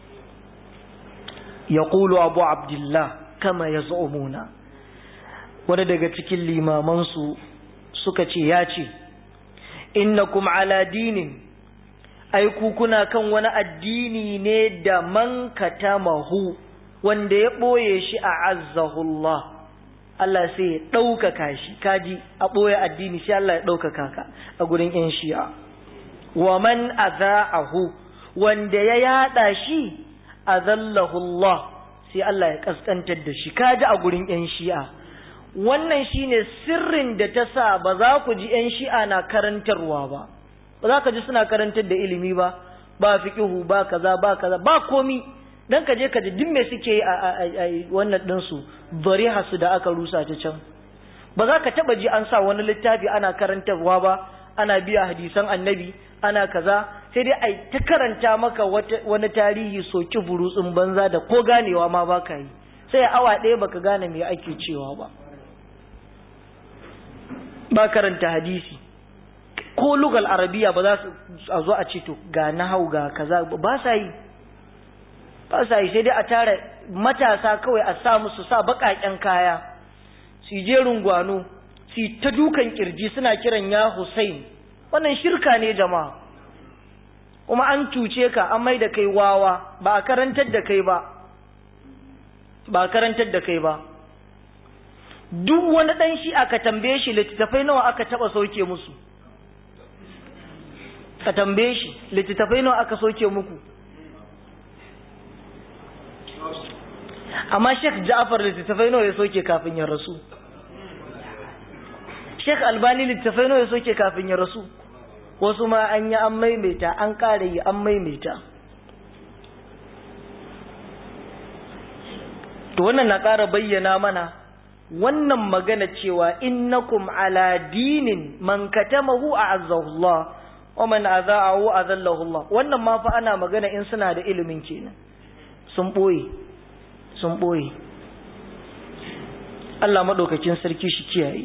Speaker 1: yaqulu abu abdullah kama yaz'umuna, wanda daga cikin limamansu suka ce, ya ce innakum ala dinin ai ku kuna kan wani addini ne da man katamahu wanda ya boye shi a azzahullah Allah sai ya ɗaukaka shi kaji a ɓoye addini sai Allah ya ɗaukaka ka a gurin ƴan shi'a wa man azaahu wanda ya yada shi azallahu Allah sai Allah ya kaskantar da shi kaji a gurin ƴan shi'a wannan shine sirrin da ta sa ba za ku ji ƴan shi'a na karantarwa ba za ka ji suna karantar da ilimi ba fiqhu ba kaza ba komi dan ka je ka ji duk me suke a wannan din su dariha su da aka rusa ta can ba za ka taba ji an sa wani littafi ana karantarwa ba ana biya hadisan annabi ana kaza sai dai ai ta karanta maka wani tarihi soki burutsun banza da ko ganewa ma baka yi sai awa ɗaya baka gane me ake cewa ba karanta hadisi ko lugal arabiya ba za su zo a ce to ga nahau ga kaza ba sa yi sai dai a tara matasa kawai a sa musu sa baƙaƙen kaya su je rungwano su ta dukan kirji suna kiran ya Hussein wannan shirka ne jama'a kuma an cuce ka an mai da kai wawa ba a karantar da kai ba duk wani dan shi aka tambaye shi littattafai nawa aka taba sauke musu ka tambaye shi littattafai nawa aka sauke muku amma Sheikh Ja'far littattafai nawa ya soke kafin ya rasu Sheikh Albani littattafai nawa ya soke kafin ya rasu wasu ma an yi an maimaita an ƙara yi an maimaita to wannan na ƙara bayyana mana wannan magana cewa innakum ala dinin man katamahu a'azzahu Allah wa man azaahu azallahu Allah wannan ma fa ana magana in suna da ilimin kenan sun boye Allah madaukakin sarki shi kiyaye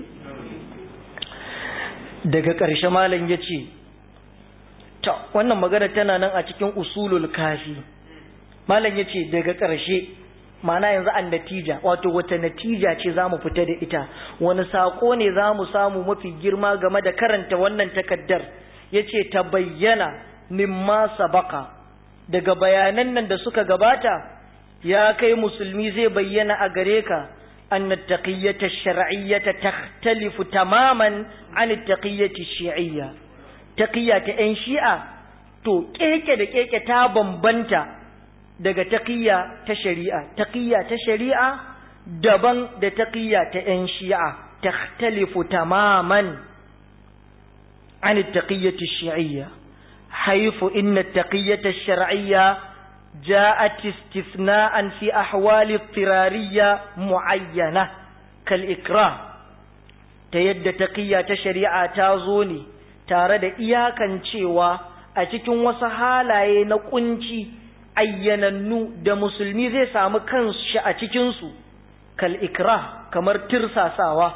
Speaker 1: daga ƙarshe malam yace to wannan magana tana nan a cikin usulul kafi malam yace daga ƙarshe ma'ana yanzu an natija wato wata natija ce zamu fita da ita wani sako ne zamu samu mafi girma game da karanta wannan takaddar yace ta bayyana mimma sabaka daga bayanan nan da suka gabata ya kai musulmi zai bayyana a gare ka أن التقية الشرعية تختلف تماما عن التقية الشيعية تقية إن شيعة تو كيكة تابن بنتا دقى تقية تشريعة دبن دا تقية إن شيعة تختلف تماما عن التقية الشيعية حيث إن التقية الشرعية جاءت استثناء في أحوال اضطرارية معينة كالإكراه تيد تقية شريعة تازوني تارد إياكا شيوا أتكن وسهالا نقنشي أيننو دا مسلمي ذي سامكنش أتكنسو كالإكراه كمرترسا ساوا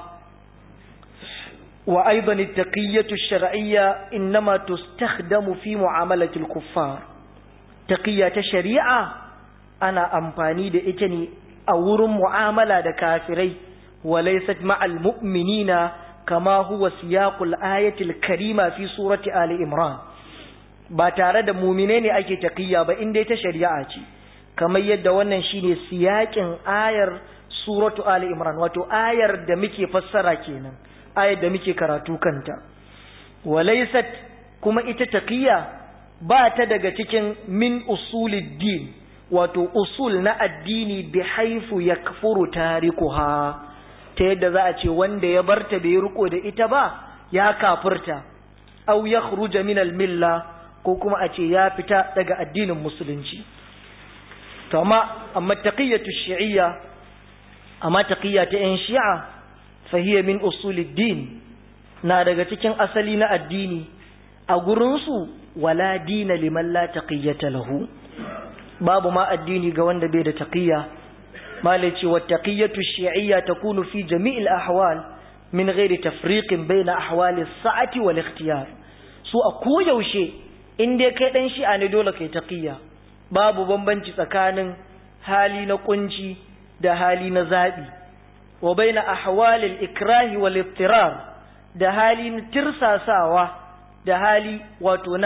Speaker 1: وأيضا التقية الشرعية إنما تستخدم في معاملة الكفار taqiyya ta shari'a ana amfani da ita ne a wurin mu'amala da kafirai walaysat ma'al mu'minina kama huwa siyaqul ayatil karima fi surati ali imran ba tare da mu'mine ne ake taqiyya ba inda ta shari'a ce kamar yadda wannan shine siyakin ayar suratu ali imran wato ayar da muke fassara kenan ayar da muke karatu kanta walaysat kuma ita taqiyya ba ta daga cikin min usuliddin wato usul na addini bi haifu yakfuru tarikuha ta yadda za a ce wanda ya barta bai riko da ita ba ya kafirta aw yakhruja min al-milla ko kuma a ce ya fita daga addinin musulunci to amma taqiyatu shi'iyya amma taqiyya ta yan shi'a fa hiya min usuliddin na daga cikin asali na addini a gurin su wala dina liman la taqiyata lahu babu ma addini ga wanda bai da taqiyya malaci wa taqiyatu shi'iyya takunu fi jami'il ahwal min ghairi tafriqin baina ahwali as-sa'ati wal ikhtiyar su a koyaushe in dai kai dan shi'a ne dole kai taqiyya babu bambanci tsakanin hali na kunci da hali na zabi wa baina ahwali al-ikrahi wal ittirar da hali na tirsasawa da hali wato na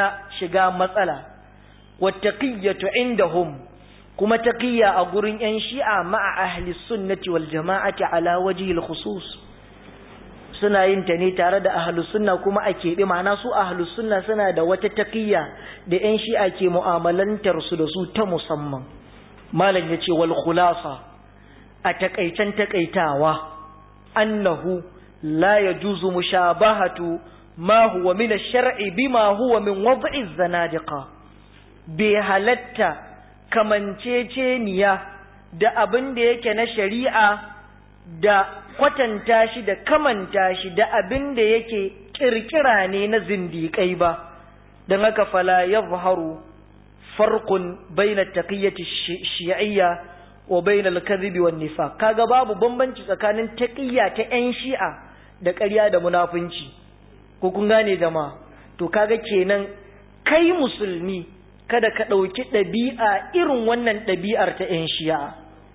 Speaker 1: shiga matsala. Wattaqiyyatu indahum, kuma taqiyya a gurin yan shi'a ma'a ahli sunnati wal jama'ati ala wajhi al khusus, suna yin ta ne tare da ahli sunna kuma a keɓe, ma'ana su ahli sunna suna da wata taqiyya da yan shi'a ke mu'amalantar su da su ta musamman. Malam yace wal khulasa, a takaitan takaitawa, annahu la yajuzu mushabahatu ma huwa min ash-shar'i bima huwa min wad'i az-zanadiqa. Bai halatta kamanceceniya da abin da yake na shari'a da kwatanta shi da kamanta shi da abin da yake kirkira ne na zindiƙai ba, don haka fala yadhharu farqun bayna taqiyyati shi'iyya wa bayna al-kadhibi wan nifaq. Kaga babu bambanci tsakanin taqiyya ta 'yan shi'a da ƙarya da munafunci, ko kun gane jama'a? To kaga kenan kai musulmi kada ka ɗauki ɗabi'a irin wannan ɗabi'ar ta 'yan shi'a,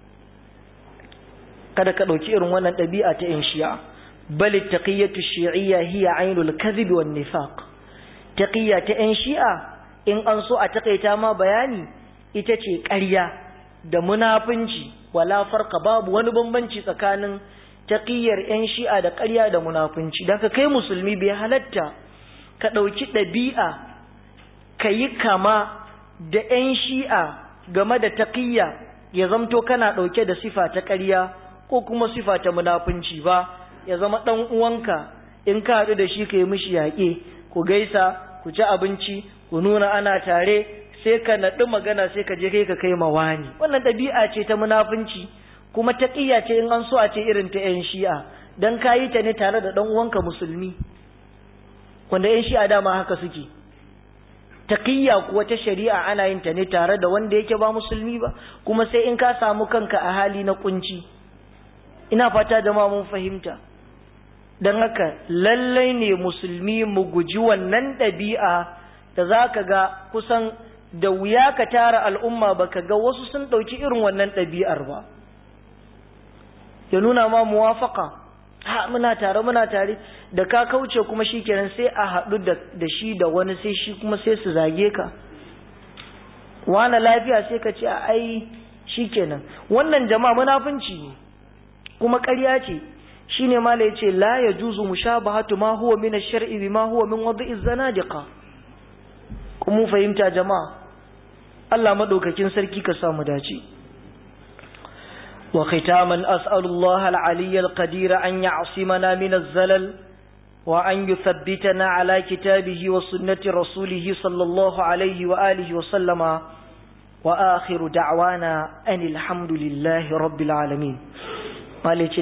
Speaker 1: kada ka ɗauki irin wannan ɗabi'a ta 'yan shi'a. Bali taqiyyatu shi'iyya hiya ainul kadhib wan nifaq. Taqiyya ta 'yan shi'a, in an so a takaita ma bayani, ita ce ƙarya da munafunci. Wala farqa, babu wani bambanci tsakanin taqiyyar 'yan shi'a da ƙarya da munafunci. Dan ka kai musulmi bai halatta ka ɗauki ɗabi'a ka yi kama da 'yan shi'a game da taqiyya, ya zamto kana ɗauke da sifa ta ƙarya ko kuma sifa ta munafunci ba. Ya zama ɗan uwanka, in ka haɗu da shi ka yi mishi yaƙe, ku gaisa, ku ci abinci, ku nuna ana tare, sai ka naɗi magana sai ka je kai ka kai mawani. Wannan ɗabi'a ce ta munafunci, kuma taqiyya ce in an so a ce irin ta 'yan shi'a, dan ka yi ta ne tare da ɗan uwanka musulmi, wanda 'yan shi'a dama haka suke. Taqiyya kuwa ta shari'a ana yin ta ne tare da wanda yake ba musulmi ba, kuma sai in ka samu kanka a hali na kunci. Ina fata jama'a mun fahimta. Dan haka lallai ne musulmi mu guji wannan ɗabi'a da zaka ga kusan da wuya ka tara al'umma baka ga wasu sun ɗauki irin wannan ɗabi'ar ba. Ya nuna ma muwafaka, muna tare da ka kauce kuma shikenan sai a haɗu da shi da wani, sai shi kuma sai su zage ka. Wani lafiya sai ka ce ai shikenan. Wannan jama'a munafunci ne kuma ƙarya ce. Shine mala yace la yajuzu mushabahatu ma huwa min ash-shar'i bima huwa min wad'i az-zanadiqa. Kuma fahimta jama'a, Allah madaukakin sarki ka samu dace. وختاما أسأل الله العلي القدير أن يعصمنا من الزلل وأن يثبتنا على كتابه وسنة رسوله صلى الله عليه وآله وسلم وآخر دعوانا أن الحمد لله رب العالمين. ما ليش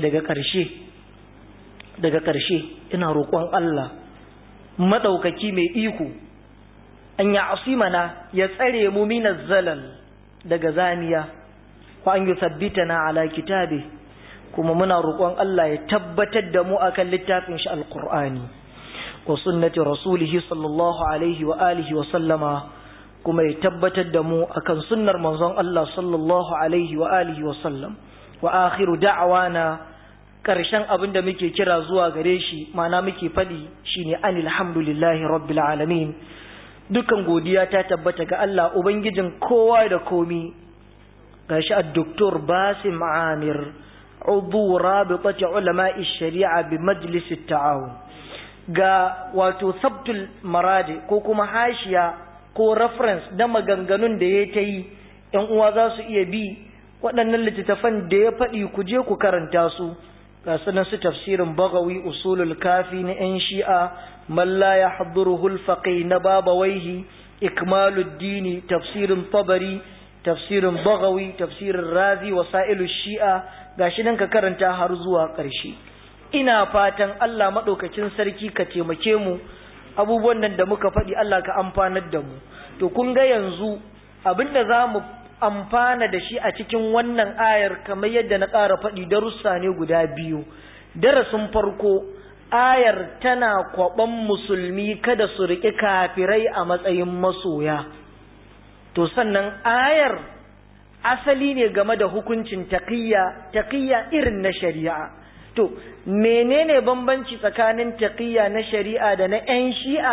Speaker 1: daga ƙarshe ina roƙon Allah madaukaki mai iko an ya'simana ya tsare mu min zalal daga zamiya, wa an yuthabbitana ala kitabi, kuma muna roƙon Allah ya tabbatar da mu akan littafin shi alqur'ani wa sunnati rasulih sallallahu alaihi wa alihi wa sallama, kuma ya tabbatar da mu akan sunnar manzon Allah sallallahu alaihi wa alihi wa sallam. Wa akhiru da'wana, karshen abin da muke kira zuwa gare shi, ma'ana muke faɗi shine alhamdulillahi rabbil alamin. Dukan godiya ta tabbata ga Allah ubangijin kowa da komi. Gashi ad-doktor Basim Amir, udu rabitati ulama'i shari'a bi majlis at-ta'awun, ga wato sabtul maradi ko kuma hashiya ko reference da maganganun da ya ta yi, ‘yan uwa za su iya bi waɗannan littattafan da ya faɗi ku je ku karanta su. Ga sunan su tafsirin Bagawi, usulul kafi na ‘yan shi'a, man la yahduruhu al-faqih na Babawaihi, ikmaluddini, tafsirin Tabari, tafsirin Bagawi, tafsirin Razi, wasailu shi'a, gashi nan ka karanta har zuwa ƙarshe. Ina fatan Allah madaukakin sarki ka taimake mu, abubuwan nan da muka faɗi Allah ka amfanar da mu. To kun ga yanzu abinda za mu amfana da shi a cikin wannan ayar, kamar yadda na ƙara faɗi, darussa ne guda biyu. Darasin farko, ayar tana kwaɓan musulmi kada su riƙe kafirai a matsayin masoya. To sannan ayar asali ne game da hukuncin taqiyya irin na shari'a. To menene bambanci tsakanin taqiyya na shari'a da na 'yan shi'a?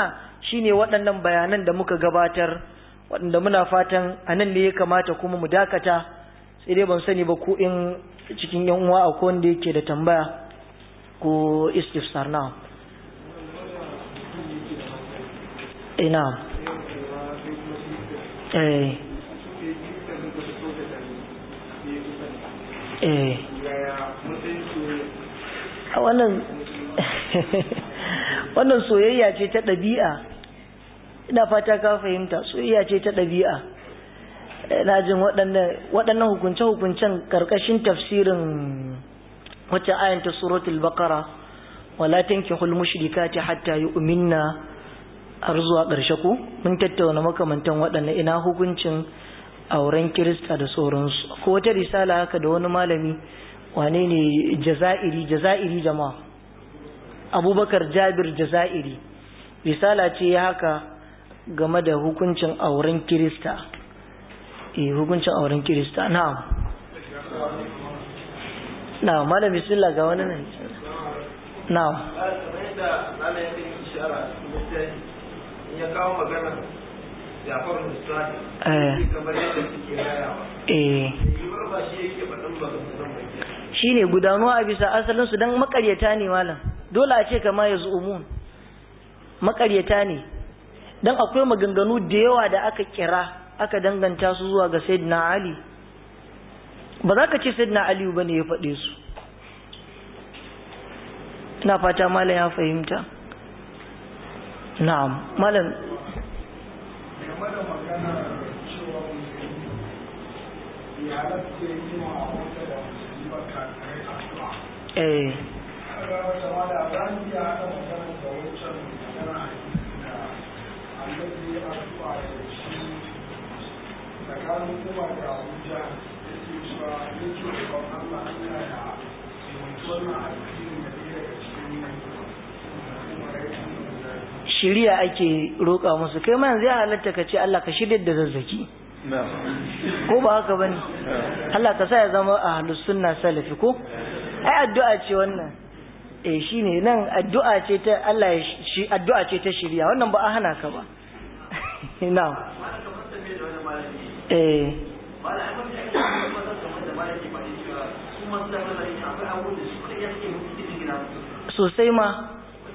Speaker 1: shine waɗannan bayanan da muka gabatar, waɗanda muna fatan anan ne ya kamata kuma mu dakata, sai dai ban sani ba ko in cikin yan uwa akwai wanda yake da tambaya ko istifsar. na ina wannan soyayya ce ta ɗabi'a, ina fata ka fahimta, soyayya ce ta ɗabi'a. ina jin waɗannan hukunce-hukuncen ƙarƙashin tafsirin wacce ayan ta suratul baqara, wala tankihul mushrikati hatta yu'minna, har zuwa ƙarshe ko mun tattauna makamantan waɗannan, ina hukuncin auren Kirista da sauransu. Ko wata risala haka da wani malami, wane ne, Jazairi jama'a, Abubakar Jabir Jazairi, risala ce ya haka game da hukuncin auren Kirista. Hukuncin auren Kirista. Na'am malam, bismillah, ga wani nan. Na'am,
Speaker 2: ya kawo magana Jafar Mustadi kamar yadda suke rayawa, ba shi yake faɗin ba
Speaker 1: shi ne gudanuwa a bisa asalinsu, don makaryata ne malam, dole a ce kama ya zu'umun, makaryata ne, don akwai maganganu da yawa da aka kira aka danganta su zuwa ga Sayyidina Ali, ba za ka ce Sayyidina Ali ba ne ya faɗe su. ina fata malam ya fahimta. na'am malam, shiriya ake roƙa musu. Kai ma yanzu ya halatta ka ce Allah ka shirya da Zazzaki, ko ba haka bane? Allah ka sa ya zama ahlus sunna salafi, ko ai addu'a ce wannan. Shine nan addu'a ce ta Allah, addu'a ce ta shiriya, wannan ba a hana ka ba. na'am sosai ma,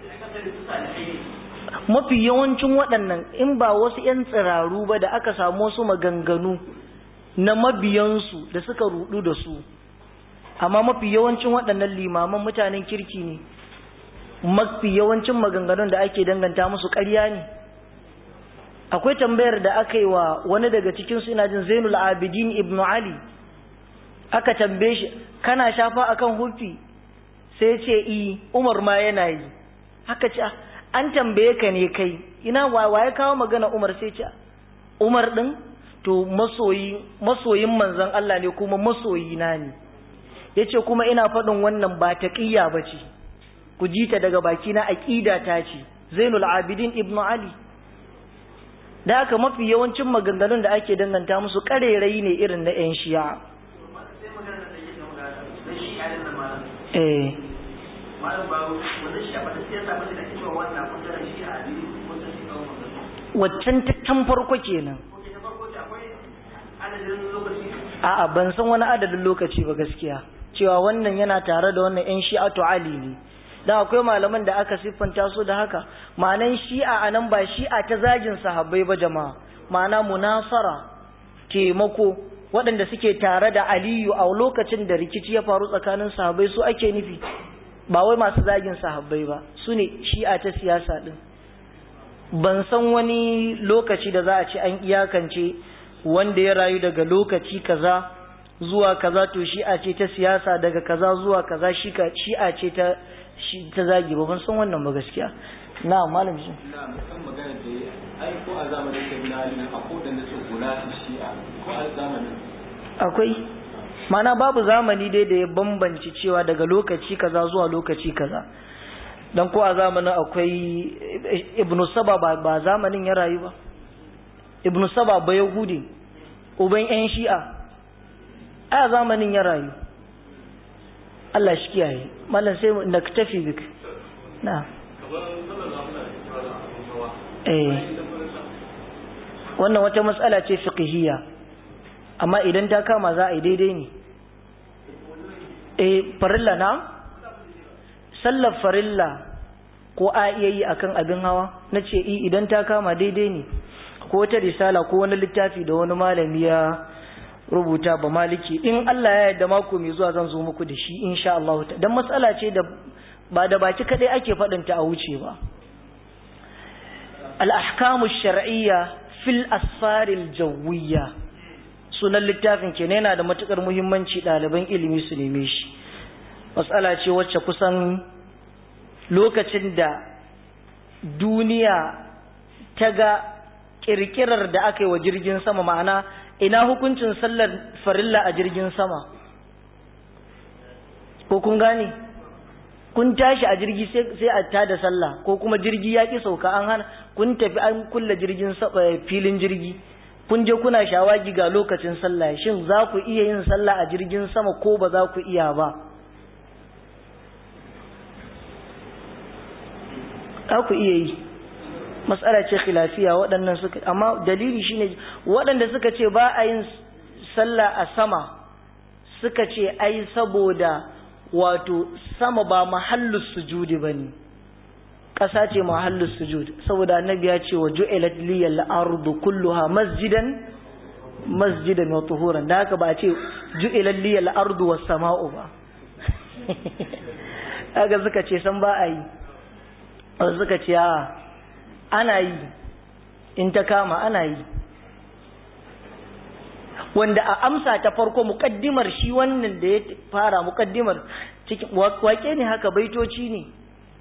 Speaker 1: mafi yawancin waɗannan in ba wasu 'yan tsiraru ba da aka samu wasu maganganu na mabiyansu da suka rudu da su, amma mafi yawancin waɗannan limaman mutanen kirki ne. Mafi yawancin maganganun da ake danganta musu ƙarya ne. Akwai tambayar da aka yi wa wani daga cikinsu, ina jin Zainul Abidin Ibn Ali, aka tambaye shi, kana shafa akan hufi? Sai ce Umar ma yana yi. Haka ce, an tambaye ka ne kai, ina waye kawo magana Umar? Sai ce Umar din to masoyin manzon Allah ne, kuma masoyi na ne. Yace kuma ina faɗin wannan ba taqiyya bace, ku ji ta daga baki na, aqida ta ce. Zainul Abidin Ibn Ali. Da haka mafi yawancin maganganun da ake danganta musu ƙarerai ne irin na 'yan Shi'a. Waccan tan farko kenan. A'a, ban san wani adadin lokaci ba gaskiya, cewa wannan yana tare da wannan 'yan Shi'atu Ali ne. Dan akwai malaman da aka siffanta su da haka. Ma'anan Shi'a anan ba Shi'a ta zagin sahabbai ba jama'a, ma'ana munasara, taimako, waɗanda suke tare da Aliyu a lokacin da rikici ya faru tsakanin sahabbai, su ake nufi, ba wai masu zagin sahabbai ba, su ne Shi'a ta siyasa din. Ban san wani lokaci da za a ce an iyakance wanda ya rayu daga lokaci kaza zuwa kaza to Shi'a ce ta siyasa, daga kaza zuwa kaza Shi'a ce ta zagi ba. Ban san wannan ba gaskiya. Na malam shi
Speaker 2: na kan magana da ai ko a zamanin Sayyidina Ali akwai da su gula Shi'a, ko a zamanin
Speaker 1: akwai, mana babu zamani dai da ya bambanci cewa daga lokaci kaza zuwa lokaci kaza. Dan ko a zamanin akwai Ibn Saba, ba zamanin ya rayu ba. Ibn Saba ba Yahudi, uban 'yan Shi'a, a zamanin ya rayu. Allah shi kiyaye. Mallan sai mu naktafi bik. Na. wannan wata matsala ce fiqhiyya, amma idan ta kama za a yi daidai ne. Farilla na sallar farilla ko a iya yi akan abin hawa, na ce idan ta kama daidai ne. Ko wata risala ko wani littafi da wani malami ya rubuta ba maliki, in Allah ya yarda mako mai zuwa zan zo muku da shi insha Allah. Dan matsala ce da ba da baki kadai ake faɗin ta a wuce ba. Al-ahkamu shar'iyya fil asfaril jawiyya, sunan littafin kenan, yana da matukar muhimmanci ɗaliban ilimi su neme shi. Matsala ce wacce kusan lokacin da duniya ta ga kirkirar da aka yi wa jirgin sama, ma'ana ina hukuncin sallar farilla a jirgin sama, ko kun gane? Kun tashi a jirgi sai a tada sallah, ko kuma jirgi ya ki sauka, an hana, kun tafi an kulla jirgin filin jirgi, kun je kuna shawagi ga lokacin sallah, shin za ku iya yin sallah a jirgin sama ko ba za ku iya ba? Za ku iya yi. Matsala ce khilafiya waɗannan suka, amma dalili shine waɗanda suka ce ba a yin sallah a sama, suka ce ai saboda wato sama ba mahallus sujudi bane, ƙasa ce mahallus sujud, saboda annabi ya ce wa ju'ilat liyal ardu kulluha masjidan wa tuhuran, da haka ba a ce ju'ilat liyal ardu was sama'u ba. Kaga suka ce san ba a yi, suka ce ana yi in ta kama ana yi. Wanda a amsa ta farko mukaddimar shi wannan da ya fara mukaddimar cikin wake ne haka, baitoci ne.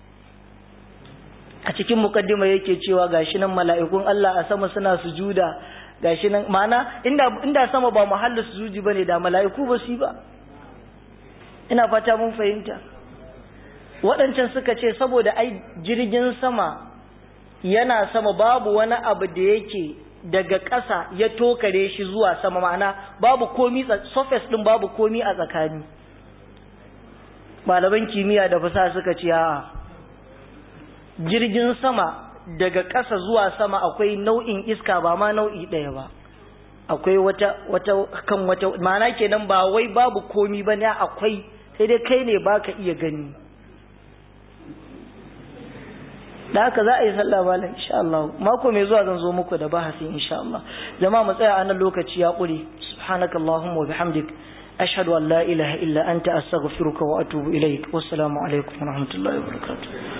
Speaker 1: A cikin mukaddimar yake cewa gashi nan mala'ikun Allah a sama suna sujuda, gashi nan, ma'ana inda sama ba mahallin sujudi bane da mala'iku ba su ba. Ina fata mun fahimta. Waɗancan suka ce saboda ai jirgin sama yana sama, babu wani abu da yake daga ƙasa ya tokare shi zuwa sama, ma'ana babu komi, surface din babu komi a tsakani. Malaman kimiyya da fasaha suka ce jirgin sama daga ƙasa zuwa sama akwai nau'in iska, ba ma nau'i ɗaya ba, akwai wata ma'ana kenan ba wai babu komi ba ne, akwai, sai dai kai ne baka iya gani. Da haka za a yi sallah malam insha Allah. Mako mai zuwa zan zo muku da bahasi insha Allah. Jama'a mu tsaya a nan, lokaci ya ƙure. Subhanakallahumma wa bihamdik, ashhadu an la ilaha illa anta, astaghfiruka wa atubu ilaik. Wassalamu alaikum wa rahmatullahi wa barakatuh.